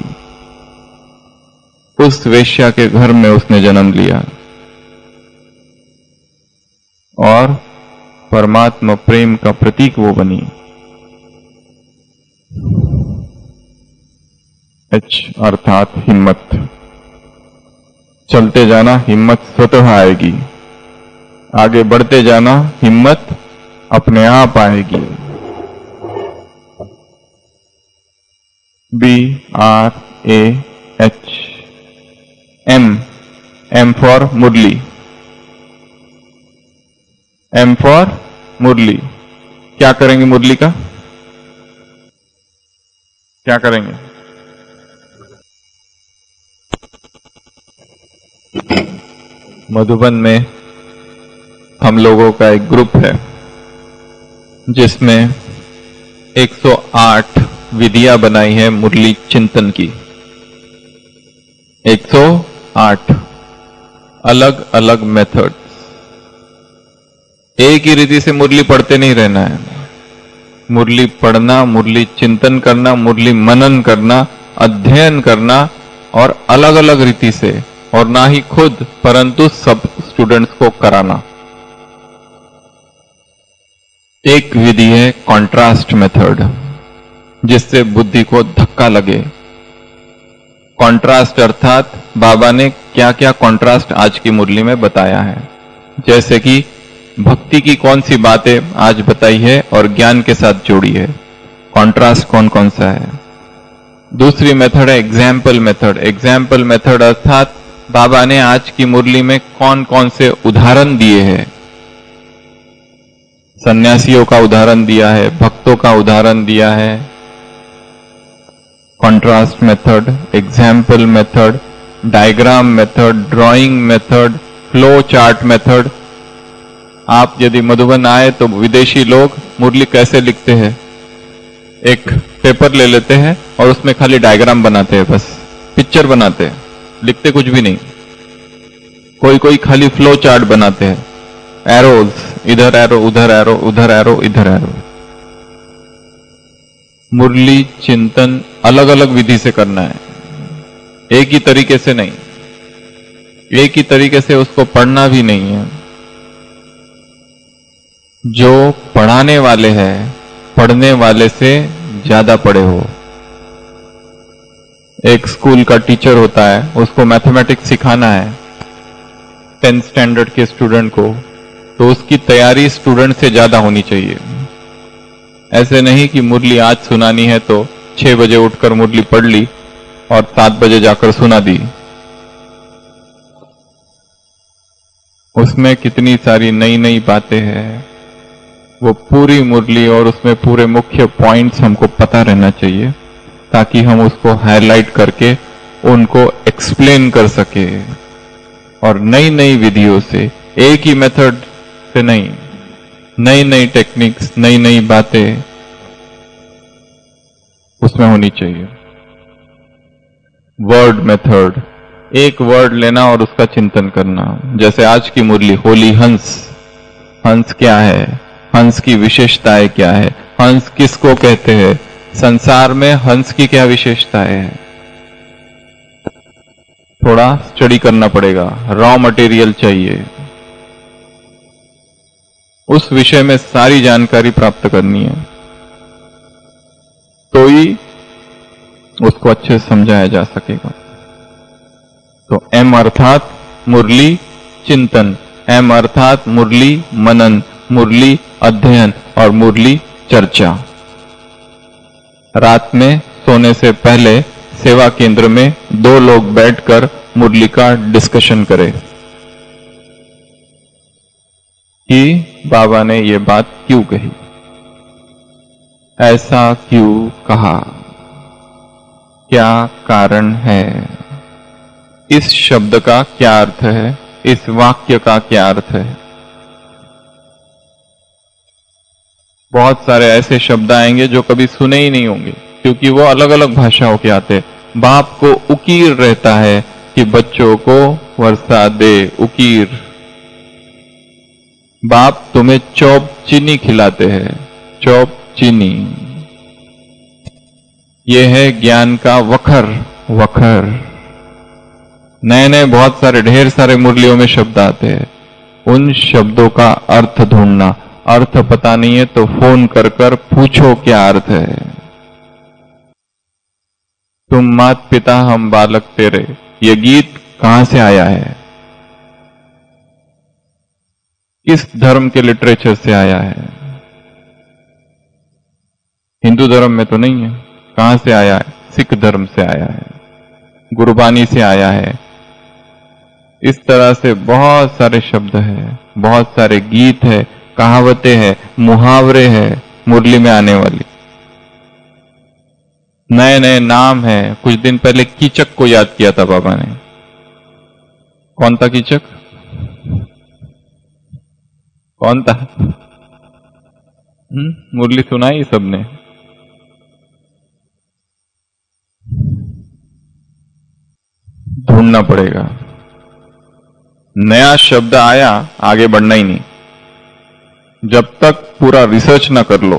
उस वेश्या के घर में उसने जन्म लिया और परमात्मा प्रेम का प्रतीक वो बनी। एच अर्थात हिम्मत। चलते जाना, हिम्मत स्वतः आएगी। आगे बढ़ते जाना, हिम्मत अपने आप आएगी। B R A H. M, M for Murli. M for Murli. क्या करेंगे मुरली का? क्या करेंगे? मधुबन में हम लोगों का एक ग्रुप है जिसमें एक सौ आठ विधियां बनाई है मुरली चिंतन की। एक सौ आठ अलग अलग मेथड। एक ही रीति से मुरली पढ़ते नहीं रहना है। मुरली पढ़ना, मुरली चिंतन करना, मुरली मनन करना, अध्ययन करना, और अलग अलग रीति से, और ना ही खुद परंतु सब स्टूडेंट्स को कराना। एक विधि है कॉन्ट्रास्ट मेथड, जिससे बुद्धि को धक्का लगे। कॉन्ट्रास्ट अर्थात बाबा ने क्या क्या कॉन्ट्रास्ट आज की मुरली में बताया है, जैसे कि भक्ति की कौन सी बातें आज बताई है और ज्ञान के साथ जोड़ी है। कॉन्ट्रास्ट कौन कौन सा है। दूसरी मेथड है एग्जाम्पल मेथड। एग्जाम्पल मेथड अर्थात बाबा ने आज की मुरली में कौन कौन से उदाहरण दिए हैं। सन्यासियों का उदाहरण दिया है, भक्तों का उदाहरण दिया है, contrast method, example method, diagram method, drawing method, flow chart method. आप यदि मधुबन आए तो विदेशी लोग मुरली कैसे लिखते हैं, एक पेपर ले लेते हैं और उसमें खाली डायग्राम बनाते हैं, बस पिक्चर बनाते हैं, लिखते कुछ भी नहीं। कोई कोई खाली फ्लो चार्ट बनाते हैं, एरोज, इधर एरो, उधर एरो, उधर एरो, इधर एरो। मुरली चिंतन अलग अलग विधि से करना है, एक ही तरीके से नहीं, एक ही तरीके से उसको पढ़ना भी नहीं है। जो पढ़ाने वाले हैं, पढ़ने वाले से ज्यादा पढ़े हो। एक स्कूल का टीचर होता है, उसको मैथमेटिक्स सिखाना है टेंथ स्टैंडर्ड के स्टूडेंट को, तो उसकी तैयारी स्टूडेंट से ज्यादा होनी चाहिए। ऐसे नहीं कि मुरली आज सुनानी है तो छह बजे उठकर मुरली पढ़ ली और सात बजे जाकर सुना दी। उसमें कितनी सारी नई नई बातें हैं, वो पूरी मुरली और उसमें पूरे मुख्य पॉइंट्स हमको पता रहना चाहिए, ताकि हम उसको हाईलाइट करके उनको एक्सप्लेन कर सके। और नई नई विधियों से, एक ही मेथड से नहीं, नई नई टेक्निक्स, नई नई बातें उसमें होनी चाहिए। वर्ड मेथड, एक वर्ड लेना और उसका चिंतन करना। जैसे आज की मुरली होली हंस, हंस क्या है, हंस की विशेषताएं क्या है, हंस किसको कहते हैं, संसार में हंस की क्या विशेषताएं है, थोड़ा स्टडी करना पड़ेगा, रॉ मटेरियल चाहिए, उस विषय में सारी जानकारी प्राप्त करनी है, तो ही उसको अच्छे से समझाया जा सकेगा। तो एम अर्थात मुरली चिंतन, एम अर्थात मुरली मनन, मुरली अध्ययन और मुरली चर्चा। रात में सोने से पहले सेवा केंद्र में दो लोग बैठकर मुरली का डिस्कशन करें कि बाबा ने ये बात क्यों कही, ऐसा क्यों कहा, क्या कारण है, इस शब्द का क्या अर्थ है, इस वाक्य का क्या अर्थ है। बहुत सारे ऐसे शब्द आएंगे जो कभी सुने ही नहीं होंगे, क्योंकि वो अलग अलग भाषाओं के आते। बाप को उकीर रहता है कि बच्चों को वर्षा दे, उकीर। बाप तुम्हें चौप चीनी खिलाते हैं, चौप चीनी। ये है ज्ञान का वखर, वखर। नए नए बहुत सारे, ढेर सारे मुरलियों में शब्द आते हैं, उन शब्दों का अर्थ ढूंढना। अर्थ पता नहीं है तो फोन कर कर पूछो क्या अर्थ है। तुम मात पिता हम बालक तेरे, ये गीत कहां से आया है, किस धर्म के लिटरेचर से आया है। हिंदू धर्म में तो नहीं है, कहां से आया है, सिख धर्म से आया है, गुरबानी से आया है। इस तरह से बहुत सारे शब्द है, बहुत सारे गीत है, कहावतें हैं, मुहावरे हैं मुरली में आने वाली। नए नए नाम है। कुछ दिन पहले कीचक को याद किया था बाबा ने। कौन था कीचक, कौन था? हम्म मुरली सुनाई सबने। ढूंढना पड़ेगा। नया शब्द आया, आगे बढ़ना ही नहीं जब तक पूरा रिसर्च ना कर लो,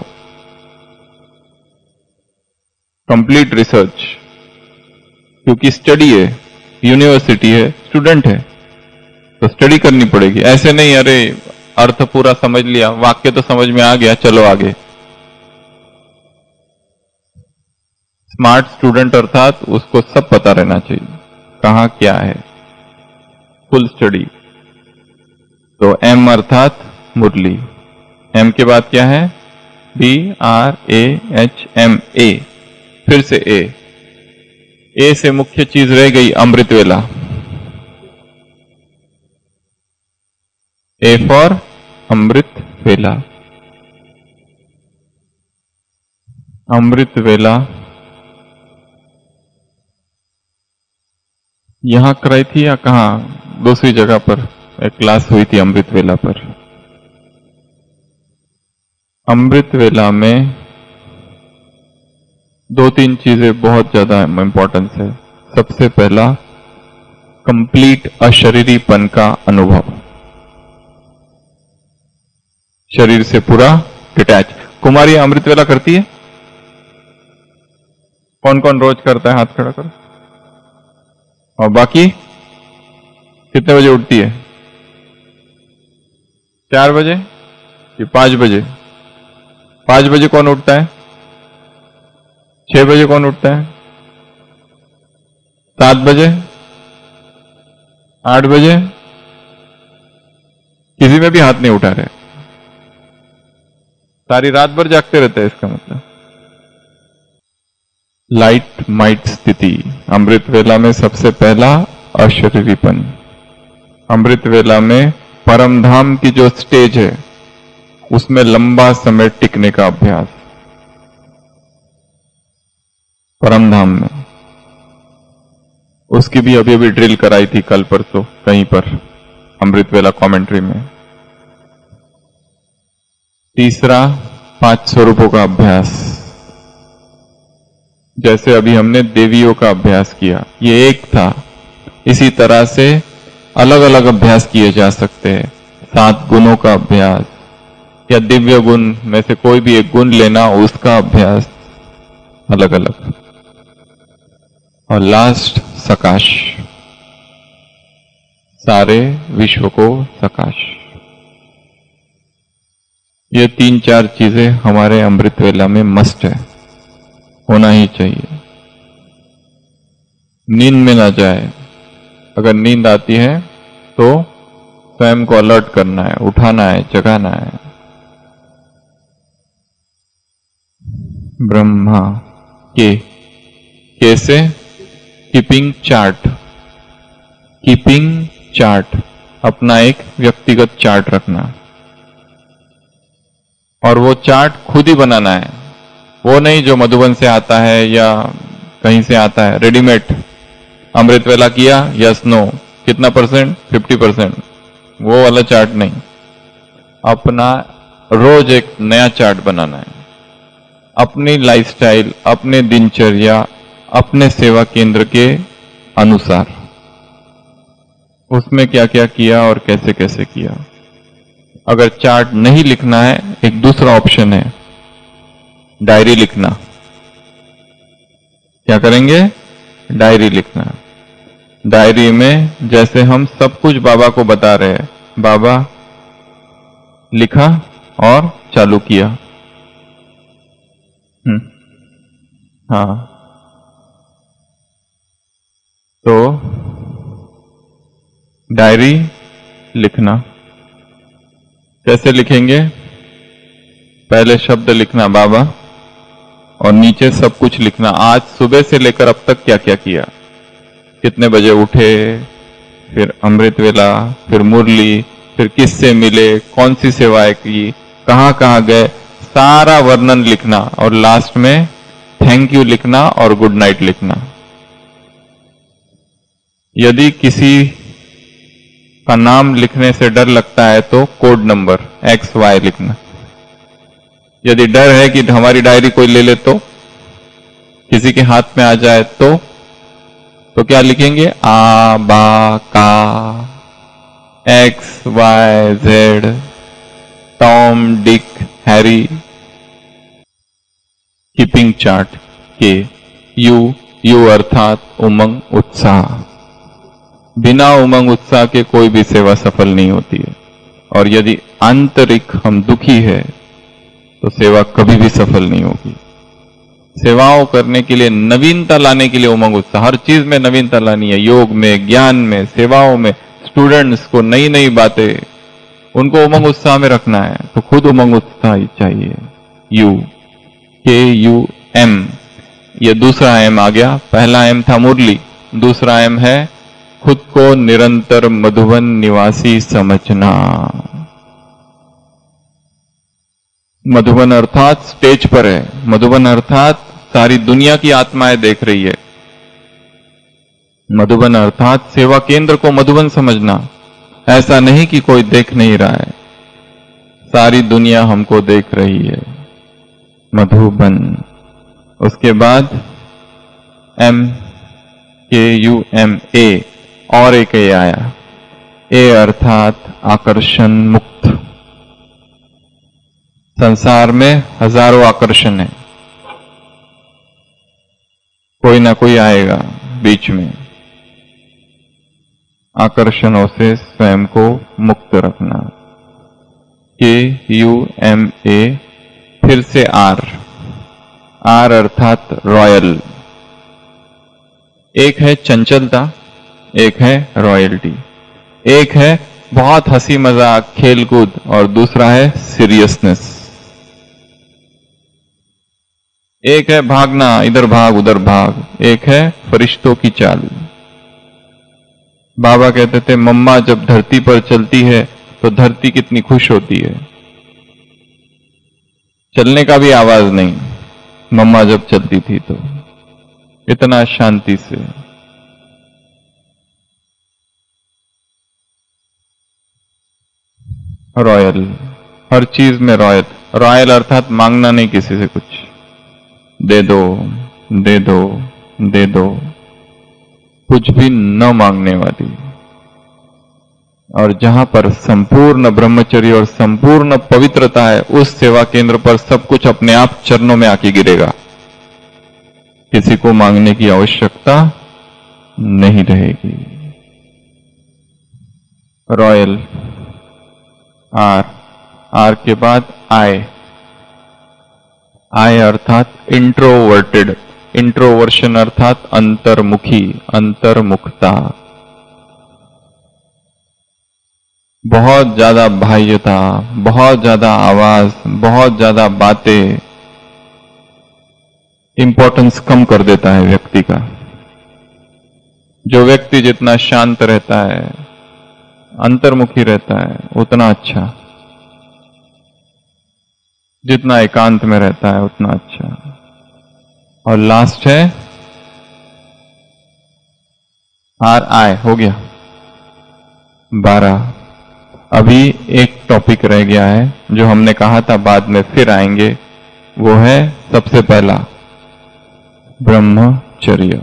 कंप्लीट रिसर्च। क्योंकि स्टडी है, यूनिवर्सिटी है, स्टूडेंट है, तो स्टडी करनी पड़ेगी। ऐसे नहीं अरे अर्थ पूरा समझ लिया, वाक्य तो समझ में आ गया, चलो आगे। स्मार्ट स्टूडेंट अर्थात उसको सब पता रहना चाहिए, कहां क्या है, फुल स्टडी। तो एम अर्थात मुरली। एम के बाद क्या है, B R A H M, A, फिर से ए। ए से मुख्य चीज रह गई अमृत वेला। ए फॉर अमृत वेला। अमृत वेला यहां कराई थी या कहां? दूसरी जगह पर एक क्लास हुई थी अमृत वेला पर। अमृत वेला में दो तीन चीजें बहुत ज्यादा इंपॉर्टेंस है। सबसे पहला, कंप्लीट अशरीरीपन का अनुभव, शरीर से पूरा डिटैच। कुमारी अमृत वेला करती है? कौन कौन रोज करता है? हाथ खड़ा करो। और बाकी कितने बजे उठती है? चार बजे कि पांच बजे? पांच बजे कौन उठता है? छह बजे कौन उठता है? सात बजे? आठ बजे? किसी में भी हाथ नहीं उठा रहे, सारी रात भर जागते रहते हैं। इसका मतलब लाइट माइट स्थिति। अमृत वेला में सबसे पहला अशरीरीपन। अमृत वेला में परम धाम की जो स्टेज है उसमें लंबा समय टिकने का अभ्यास। परम धाम में उसकी भी अभी अभी ड्रिल कराई थी कल परसों कहीं पर अमृत वेला कमेंट्री में। तीसरा, पांच स्वरूपों का अभ्यास। जैसे अभी हमने देवियों का अभ्यास किया, ये एक था, इसी तरह से अलग अलग अभ्यास किए जा सकते हैं। सात गुणों का अभ्यास या दिव्य गुण में से कोई भी एक गुण लेना, उसका अभ्यास अलग अलग। और लास्ट, सकाश, सारे विश्व को सकाश। ये तीन चार चीजें हमारे अमृत वेला में मस्ट है, होना ही चाहिए। नींद में ना जाए। अगर नींद आती है तो स्वयं को अलर्ट करना है, उठाना है, जगाना है। ब्रह्मा के कैसे? Keeping chart. कीपिंग चार्ट, अपना एक व्यक्तिगत चार्ट रखना और वो चार्ट खुद ही बनाना है। वो नहीं जो मधुबन से आता है या कहीं से आता है रेडीमेड। अमृत वेला किया, यस नो, कितना परसेंट? Fifty percent. वो वाला चार्ट नहीं, अपना रोज एक नया चार्ट बनाना है। अपनी लाइफस्टाइल, अपने दिनचर्या, अपने सेवा केंद्र के अनुसार उसमें क्या क्या किया और कैसे कैसे किया। अगर चार्ट नहीं लिखना है, एक दूसरा ऑप्शन है, डायरी लिखना। क्या करेंगे? डायरी लिखना। डायरी में जैसे हम सब कुछ बाबा को बता रहे हैं, बाबा लिखा और चालू किया। हम्म हाँ, तो डायरी लिखना कैसे लिखेंगे? पहले शब्द लिखना बाबा और नीचे सब कुछ लिखना। आज सुबह से लेकर अब तक क्या क्या किया, कितने बजे उठे, फिर अमृत वेला, फिर मुरली, फिर किससे मिले, कौन सी सेवाएं की, कहां कहां गए, सारा वर्णन लिखना। और लास्ट में थैंक यू लिखना और गुड नाइट लिखना। यदि किसी का नाम लिखने से डर लगता है तो कोड नंबर एक्स वाई लिखना। यदि डर है कि हमारी डायरी कोई ले ले तो, किसी के हाथ में आ जाए तो तो क्या लिखेंगे? आ बा का X Y Z Tom Dick Harry. Keeping chart के यू यू अर्थात उमंग उत्साह। बिना उमंग उत्साह के कोई भी सेवा सफल नहीं होती है। और यदि आंतरिक हम दुखी है तो सेवा कभी भी सफल नहीं होगी। सेवाओं करने के लिए, नवीनता लाने के लिए उमंग उत्साह, हर चीज में नवीनता लानी है। योग में, ज्ञान में, सेवाओं में, स्टूडेंट्स को नई नई बातें, उनको उमंग उत्साह में रखना है तो खुद उमंग उत्साह ही चाहिए। यू के यू एम, ये दूसरा एम आ गया। पहला एम था मुरली, दूसरा एम है खुद को निरंतर मधुबन निवासी समझना। मधुबन अर्थात स्टेज पर है, मधुबन अर्थात सारी दुनिया की आत्माएं देख रही है। मधुबन अर्थात सेवा केंद्र को मधुबन समझना, ऐसा नहीं कि कोई देख नहीं रहा है, सारी दुनिया हमको देख रही है। मधुबन। उसके बाद एम के यू एम ए, और एक ए आया, ए अर्थात आकर्षण मुक्त। संसार में हजारों आकर्षण है, कोई ना कोई आएगा बीच में। आकर्षणों से स्वयं को मुक्त रखना। के यू एम ए, फिर से आर, आर अर्थात रॉयल। एक है चंचलता, एक है रॉयल्टी। एक है बहुत हंसी मजाक खेल कूद और दूसरा है सीरियसनेस। एक है भागना, इधर भाग उधर भाग, एक है फरिश्तों की चाल। बाबा कहते थे मम्मा जब धरती पर चलती है तो धरती कितनी खुश होती है। चलने का भी आवाज नहीं, मम्मा जब चलती थी तो इतना शांति से। रॉयल, हर चीज में रॉयल। रॉयल अर्थात मांगना नहीं किसी से कुछ, दे दो दे दो दे दो, कुछ भी न मांगने वाली। और जहां पर संपूर्ण ब्रह्मचर्य और संपूर्ण पवित्रता है, उस सेवा केंद्र पर सब कुछ अपने आप चरणों में आके गिरेगा, किसी को मांगने की आवश्यकता नहीं रहेगी। रॉयल, आर, आर के बाद आई, आई अर्थात इंट्रोवर्टेड। इंट्रोवर्शन अर्थात अंतर्मुखी, अंतर्मुखता। बहुत ज्यादा बाह्यता, बहुत ज्यादा आवाज, बहुत ज्यादा बातें इंपॉर्टेंस कम कर देता है व्यक्ति का। जो व्यक्ति जितना शांत रहता है, अंतर्मुखी रहता है, उतना अच्छा। जितना एकांत में रहता है उतना अच्छा। और लास्ट है आर आई, हो गया बारह। अभी एक टॉपिक रह गया है जो हमने कहा था बाद में फिर आएंगे, वो है सबसे पहला ब्रह्मचर्य।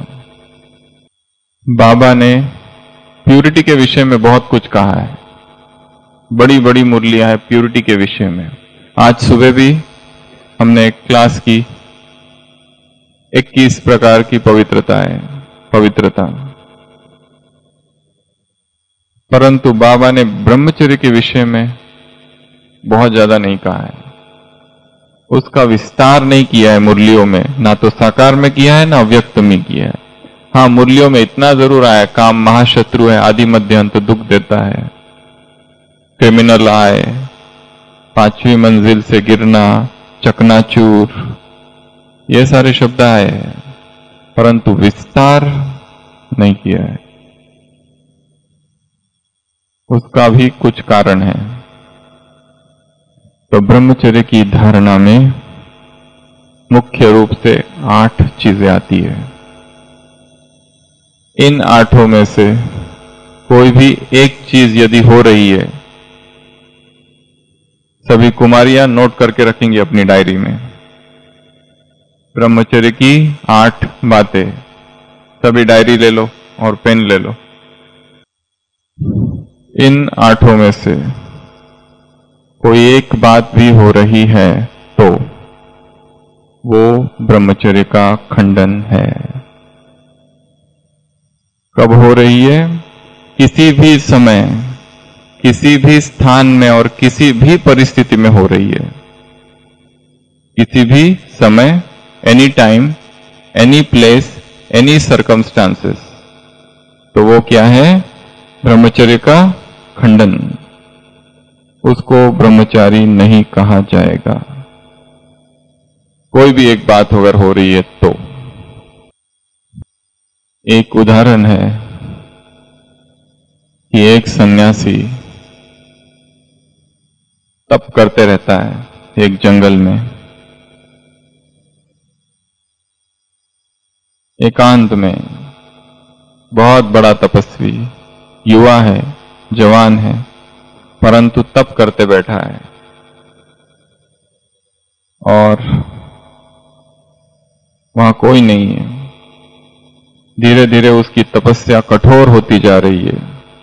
बाबा ने प्यूरिटी के विषय में बहुत कुछ कहा है, बड़ी बड़ी मुरलियां हैं प्यूरिटी के विषय में। आज सुबह भी हमने एक क्लास की, इक्कीस प्रकार की पवित्रता है, पवित्रता। परंतु बाबा ने ब्रह्मचर्य के विषय में बहुत ज्यादा नहीं कहा है, उसका विस्तार नहीं किया है मुरलियों में, ना तो साकार में किया है ना अव्यक्त में किया है। हाँ, मुरलियों में इतना जरूर आया, काम महाशत्रु है, आदि मध्य अंत दुख देता है, क्रिमिनल आए, पांचवी मंजिल से गिरना, चकनाचूर, ये सारे शब्द आए, परंतु विस्तार नहीं किया है। उसका भी कुछ कारण है। तो ब्रह्मचर्य की धारणा में मुख्य रूप से आठ चीजें आती है। इन आठों में से कोई भी एक चीज यदि हो रही है, सभी कुमारियां नोट करके रखेंगी अपनी डायरी में, ब्रह्मचर्य की आठ बातें, सभी डायरी ले लो और पेन ले लो। इन आठों में से कोई एक बात भी हो रही है तो वो ब्रह्मचर्य का खंडन है। कब हो रही है? किसी भी समय, किसी भी स्थान में और किसी भी परिस्थिति में हो रही है। किसी भी समय, any time, any place, any circumstances, तो वो क्या है? ब्रह्मचर्य का खंडन। उसको ब्रह्मचारी नहीं कहा जाएगा। कोई भी एक बात अगर हो रही है तो। एक उदाहरण है कि एक सन्यासी तप करते रहता है, एक जंगल में, एकांत में, बहुत बड़ा तपस्वी, युवा है, जवान है, परंतु तप करते बैठा है। और वहां कोई नहीं है। धीरे धीरे उसकी तपस्या कठोर होती जा रही है।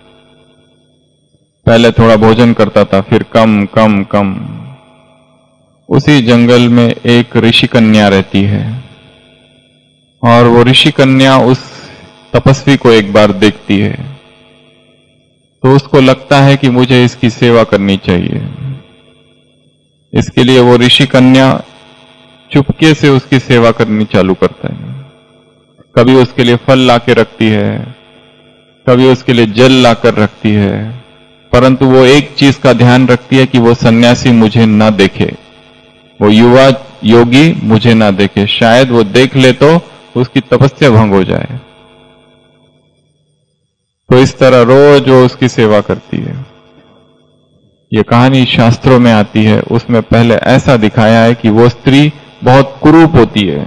पहले थोड़ा भोजन करता था, फिर कम कम कम। उसी जंगल में एक ऋषि कन्या रहती है, और वो ऋषि कन्या उस तपस्वी को एक बार देखती है, तो उसको लगता है कि मुझे इसकी सेवा करनी चाहिए। इसके लिए वो ऋषि कन्या चुपके से उसकी सेवा करनी चालू करता है। कभी उसके लिए फल लाके रखती है, कभी उसके लिए जल लाकर रखती है, परंतु वो एक चीज का ध्यान रखती है कि वो सन्यासी मुझे ना देखे, वो युवा योगी मुझे ना देखे। शायद वो देख ले तो उसकी तपस्या भंग हो जाए। तो इस तरह रोज वो उसकी सेवा करती है। ये कहानी शास्त्रों में आती है। उसमें पहले ऐसा दिखाया है कि वो स्त्री बहुत कुरूप होती है,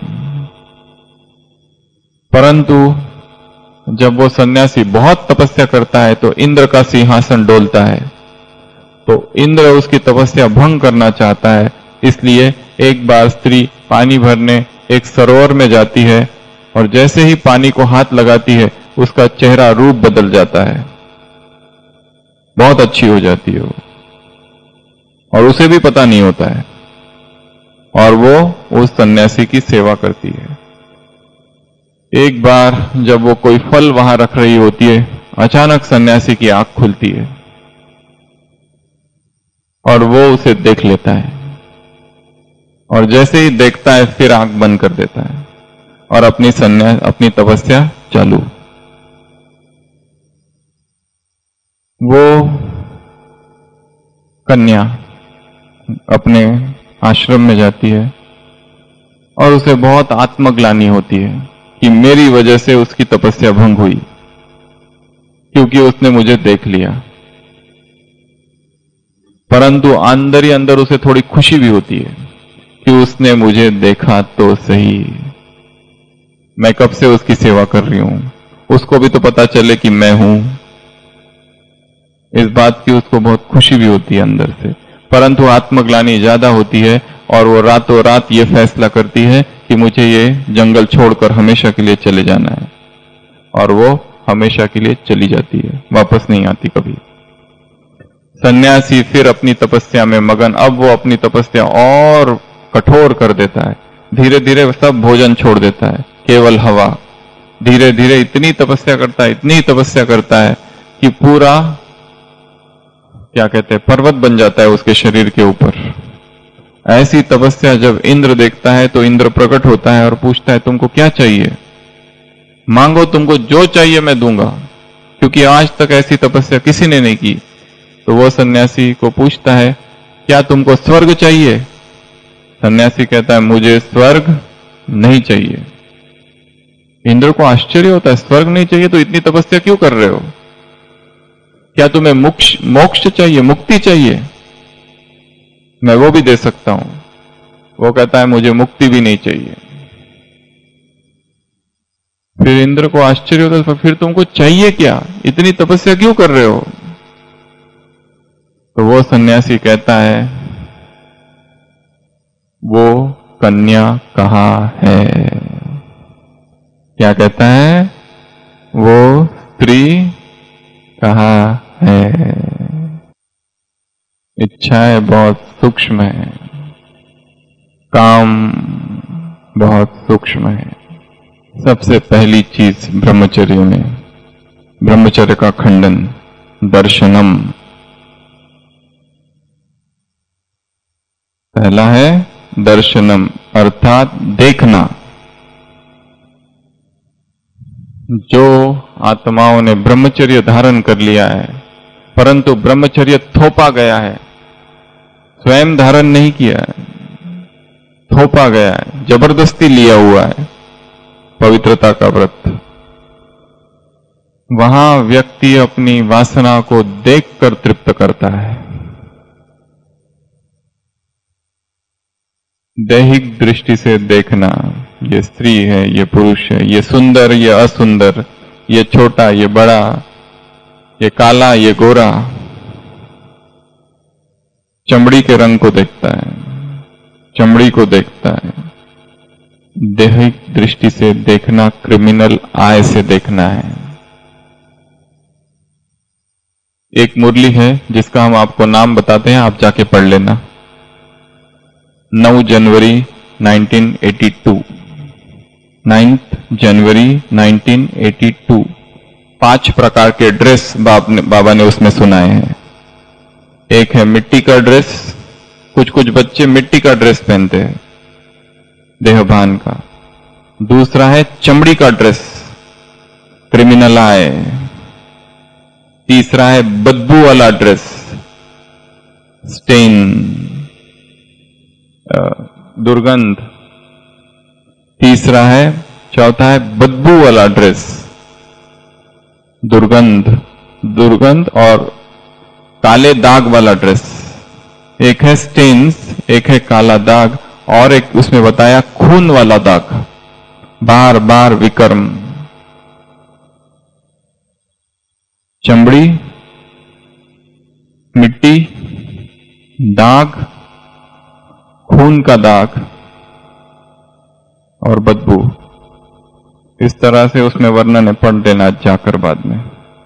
परंतु जब वो सन्यासी बहुत तपस्या करता है तो इंद्र का सिंहासन डोलता है। तो इंद्र उसकी तपस्या भंग करना चाहता है, इसलिए एक बार स्त्री पानी भरने एक सरोवर में जाती है, और जैसे ही पानी को हाथ लगाती है उसका चेहरा रूप बदल जाता है, बहुत अच्छी हो जाती है वो, और उसे भी पता नहीं होता है, और वो उस सन्यासी की सेवा करती है। एक बार जब वो कोई फल वहां रख रही होती है, अचानक सन्यासी की आंख खुलती है और वो उसे देख लेता है, और जैसे ही देखता है फिर आंख बंद कर देता है और अपनी सन्यास अपनी तपस्या चालू। वो कन्या अपने आश्रम में जाती है और उसे बहुत आत्मग्लानि होती है कि मेरी वजह से उसकी तपस्या भंग हुई, क्योंकि उसने मुझे देख लिया। परंतु अंदर ही अंदर उसे थोड़ी खुशी भी होती है कि उसने मुझे देखा तो सही, मैं कब से उसकी सेवा कर रही हूं, उसको भी तो पता चले कि मैं हूं। इस बात की उसको बहुत खुशी भी होती है अंदर से, परंतु आत्मग्लानि ज्यादा होती है और वो रातों रात ये फैसला करती है कि मुझे ये जंगल छोड़कर हमेशा के लिए चले जाना है, और वो हमेशा के लिए चली जाती है, वापस नहीं आती कभी। सन्यासी फिर अपनी तपस्या में मगन, अब वो अपनी तपस्या और कठोर कर देता है। धीरे धीरे सब भोजन छोड़ देता है, केवल हवा। धीरे धीरे इतनी तपस्या करता है, इतनी तपस्या करता है कि पूरा क्या कहते हैं पर्वत बन जाता है उसके शरीर के ऊपर। ऐसी तपस्या जब इंद्र देखता है तो इंद्र प्रकट होता है और पूछता है, तुमको क्या चाहिए, मांगो, तुमको जो चाहिए मैं दूंगा, क्योंकि आज तक ऐसी तपस्या किसी ने नहीं की। तो वो सन्यासी को पूछता है, क्या तुमको स्वर्ग चाहिए? सन्यासी कहता है, मुझे स्वर्ग नहीं चाहिए। इंद्र को आश्चर्य होता है, स्वर्ग नहीं चाहिए तो इतनी तपस्या क्यों कर रहे हो? क्या तुम्हें मोक्ष मोक्ष चाहिए, मुक्ति चाहिए? मैं वो भी दे सकता हूं। वो कहता है, मुझे मुक्ति भी नहीं चाहिए। फिर इंद्र को आश्चर्य होता है, फिर तुमको चाहिए क्या, इतनी तपस्या क्यों कर रहे हो? तो वो सन्यासी कहता है, वो कन्या कहाँ है? क्या कहता है? वो स्त्री कहाँ है? इच्छाएं बहुत सूक्ष्म है, काम बहुत सूक्ष्म है। सबसे पहली चीज ब्रह्मचर्य में, ब्रह्मचर्य का खंडन, दर्शनम। पहला है दर्शनम, अर्थात देखना। जो आत्माओं ने ब्रह्मचर्य धारण कर लिया है, परंतु ब्रह्मचर्य थोपा गया है, स्वयं धारण नहीं किया है, थोपा गया है, जबरदस्ती लिया हुआ है पवित्रता का व्रत, वहां व्यक्ति अपनी वासना को देखकर तृप्त करता है। दैहिक दृष्टि से देखना, ये स्त्री है, ये पुरुष है, ये सुंदर, ये असुंदर, ये छोटा, ये बड़ा, ये काला, ये गोरा, चमड़ी के रंग को देखता है, चमड़ी को देखता है। दैहिक दृष्टि से देखना क्रिमिनल आय से देखना है। एक मुरली है जिसका हम आपको नाम बताते हैं, आप जाके पढ़ लेना। नौ जनवरी nineteen eighty two, ninth January nineteen eighty two. पांच प्रकार के ड्रेस बाब ने, बाबा ने उसमें सुनाए हैं। एक है मिट्टी का ड्रेस, कुछ कुछ बच्चे मिट्टी का ड्रेस पहनते हैं, देहभान का। दूसरा है चमड़ी का ड्रेस, क्रिमिनल आय। तीसरा है बदबू वाला ड्रेस, स्टेन, दुर्गंध। तीसरा है, चौथा है बदबू वाला ड्रेस, दुर्गंध, दुर्गंध और काले दाग वाला ड्रेस। एक है स्टेन्स, एक है काला दाग, और एक उसमें बताया खून वाला दाग, बार बार विकर्म। चमड़ी, मिट्टी, दाग, खून का दाग और बदबू। इस तरह से उसमें वर्णन है, पढ़ लेना जाकर बाद में।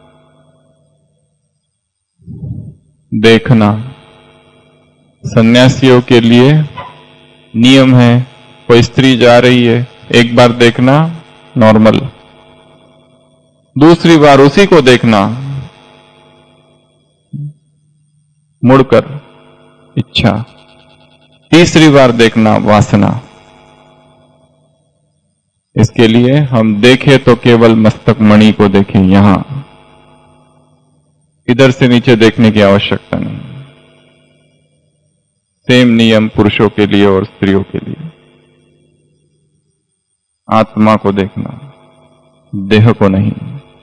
देखना सन्यासियों के लिए नियम है, कोई स्त्री जा रही है, एक बार देखना नॉर्मल, दूसरी बार उसी को देखना मुड़कर इच्छा, तीसरी बार देखना वासना। इसके लिए हम देखें तो केवल मस्तक मणि को देखें, यहां इधर से नीचे देखने की आवश्यकता नहीं। सेम नियम पुरुषों के लिए और स्त्रियों के लिए। आत्मा को देखना, देह को नहीं।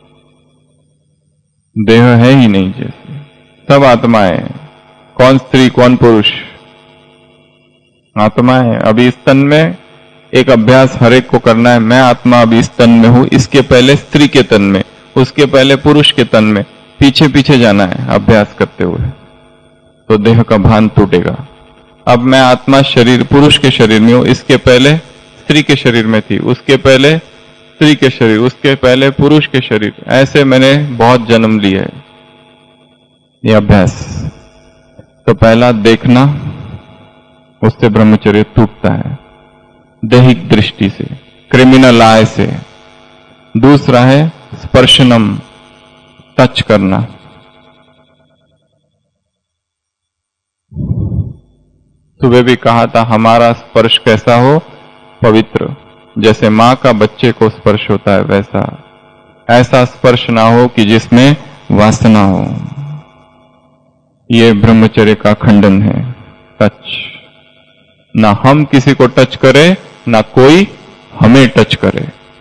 देह है ही नहीं, जैसे सब आत्मा है। कौन स्त्री कौन पुरुष, आत्मा है। अभी इस तन में एक अभ्यास हर एक को करना है। मैं आत्मा अभी इस तन में हूं, इसके पहले स्त्री के तन में, उसके पहले पुरुष के तन में, पीछे पीछे जाना है अभ्यास करते हुए, तो देह का भान टूटेगा। अब मैं आत्मा शरीर, पुरुष के शरीर में हूं, इसके पहले स्त्री के शरीर में थी, उसके पहले स्त्री के शरीर, उसके पहले पुरुष के शरीर। ऐसे मैंने बहुत जन्म लिए है, ये अभ्यास। तो पहला देखना, उससे ब्रह्मचर्य टूटता है दैहिक दृष्टि से, क्रिमिनल आय से। दूसरा है स्पर्शनम, टच करना। सुबह भी कहा था, हमारा स्पर्श कैसा हो, पवित्र। जैसे मां का बच्चे को स्पर्श होता है, वैसा ऐसा स्पर्श ना हो कि जिसमें वासना हो। ये ब्रह्मचर्य का खंडन है, टच। ना हम किसी को टच करें, ना कोई हमें टच करे।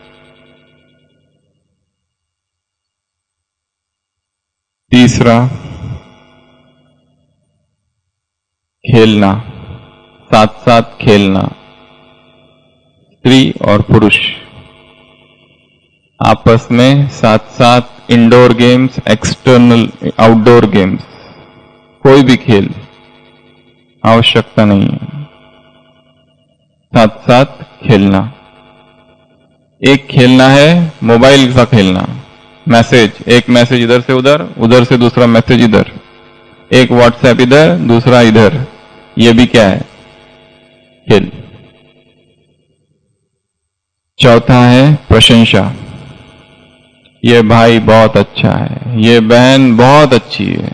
तीसरा, खेलना, साथ साथ खेलना। स्त्री और पुरुष आपस में साथ साथ indoor games, external outdoor games, कोई भी खेल आवश्यकता नहीं है, साथ साथ खेलना। एक खेलना है मोबाइल का खेलना, मैसेज, एक मैसेज इधर से उधर, उधर से दूसरा मैसेज इधर, एक व्हाट्सएप इधर, दूसरा इधर, ये भी क्या है, खेल। चौथा है प्रशंसा, ये भाई बहुत अच्छा है, ये बहन बहुत अच्छी है।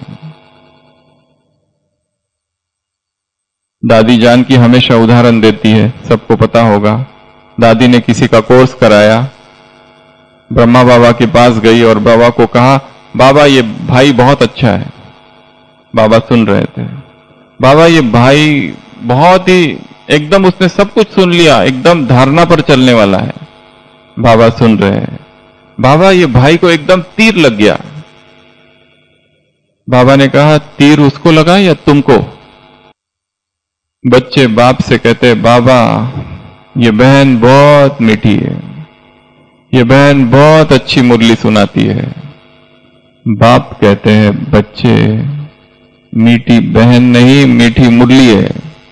दादी जान की हमेशा उदाहरण देती है, सबको पता होगा। दादी ने किसी का कोर्स कराया, ब्रह्मा बाबा के पास गई और बाबा को कहा, बाबा ये भाई बहुत अच्छा है। बाबा सुन रहे थे, बाबा ये भाई बहुत ही, एकदम उसने सब कुछ सुन लिया, एकदम धारणा पर चलने वाला है। बाबा सुन रहे हैं, बाबा ये भाई को एकदम तीर लग गया। बाबा ने कहा, तीर उसको लगा या तुमको? बच्चे बाप से कहते, बाबा ये बहन बहुत मीठी है, ये बहन बहुत अच्छी मुरली सुनाती है। बाप कहते हैं, बच्चे मीठी बहन नहीं, मीठी मुरली है।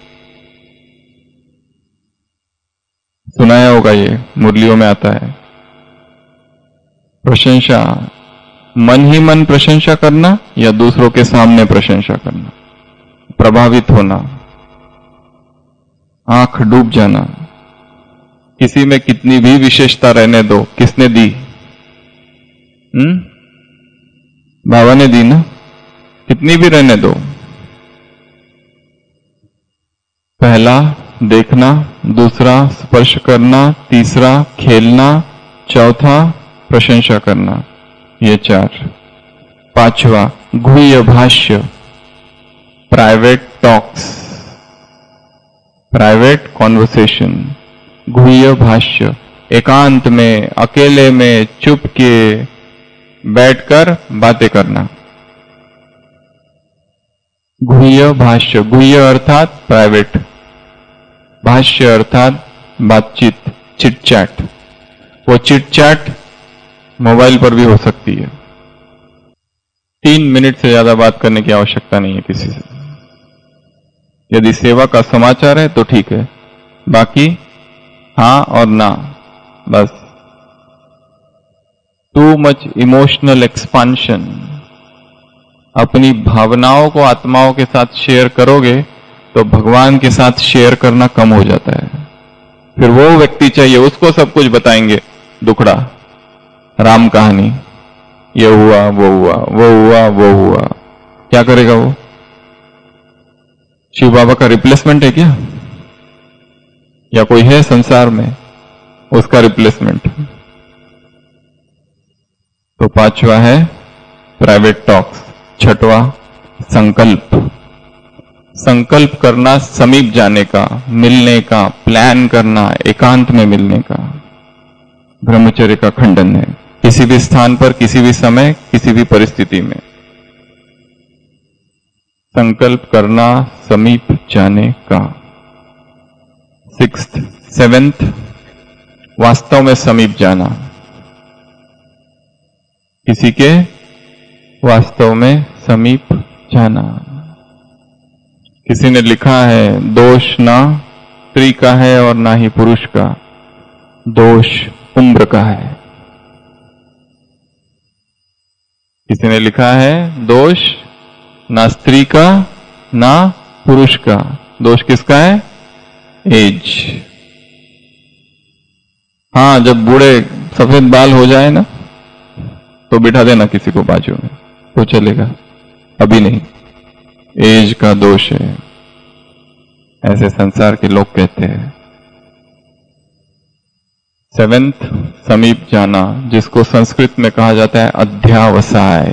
सुनाया होगा, ये मुरलियों में आता है। प्रशंसा, मन ही मन प्रशंसा करना या दूसरों के सामने प्रशंसा करना, प्रभावित होना, आंख डूब जाना। किसी में कितनी भी विशेषता रहने दो, किसने दी? हम्म बाबा ने दी ना, कितनी भी रहने दो। पहला देखना, दूसरा स्पर्श करना, तीसरा खेलना, चौथा प्रशंसा करना, ये चार। पांचवा गुह्य भाष्य, प्राइवेट टॉक्स, प्राइवेट कॉन्वर्सेशन, गुह्य भाष्य, एकांत में, अकेले में, चुप के बैठकर बातें करना। गुह्य भाष्य, गुह्य अर्थात प्राइवेट, भाष्य अर्थात बातचीत, चिट चैट। वो चिट चैट मोबाइल पर भी हो सकती है। तीन मिनट से ज्यादा बात करने की आवश्यकता नहीं है किसी से। यदि सेवा का समाचार है तो ठीक है, बाकी हाँ और ना, बस। टू मच इमोशनल एक्सपांशन, अपनी भावनाओं को आत्माओं के साथ शेयर करोगे तो भगवान के साथ शेयर करना कम हो जाता है। फिर वो व्यक्ति चाहिए, उसको सब कुछ बताएंगे, दुखड़ा राम कहानी, ये हुआ वो हुआ वो हुआ वो हुआ। क्या करेगा वो? शिव बाबा का रिप्लेसमेंट है क्या? या कोई है संसार में उसका रिप्लेसमेंट? तो पांचवा है प्राइवेट टॉक्स। छठवा संकल्प, संकल्प करना, समीप जाने का, मिलने का, प्लान करना, एकांत में मिलने का। ब्रह्मचर्य का खंडन है, किसी भी स्थान पर, किसी भी समय, किसी भी परिस्थिति में संकल्प करना, समीप जाने का। सिक्स्थ सेवेंथ वास्तव में समीप जाना, किसी के वास्तव में समीप जाना। किसी ने लिखा है, दोष ना स्त्री का है और ना ही पुरुष का, दोष उम्र का है। किसी ने लिखा है, दोष ना स्त्री का ना पुरुष का, दोष किसका है? एज। हाँ, जब बूढ़े सफेद बाल हो जाए ना तो बिठा देना किसी को बाजू में, तो चलेगा, अभी नहीं। एज का दोष है, ऐसे संसार के लोग कहते हैं। सेवेंथ समीप जाना, जिसको संस्कृत में कहा जाता है अध्यावसाय।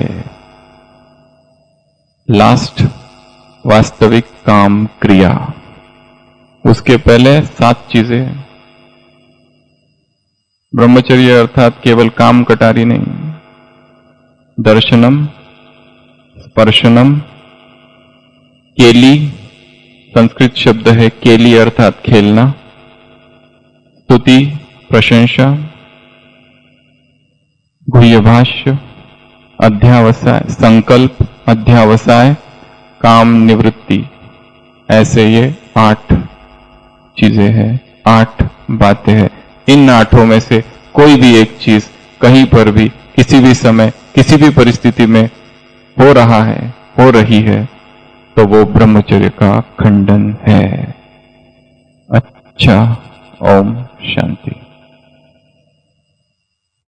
लास्ट वास्तविक काम क्रिया। उसके पहले सात चीजें। ब्रह्मचर्य अर्थात केवल काम कटारी नहीं, दर्शनम, स्पर्शनम, केली, संस्कृत शब्द है केली अर्थात खेलना, स्तुति, प्रशंसा, गुह्य भाष्य, अध्यावसाय, संकल्प, अध्यावसाय, काम निवृत्ति। ऐसे ये आठ चीजें हैं, आठ बातें हैं। इन आठों में से कोई भी एक चीज कहीं पर भी, किसी भी समय, किसी भी परिस्थिति में हो रहा है, हो रही है, तो वो ब्रह्मचर्य का खंडन है। अच्छा, ओम शांति।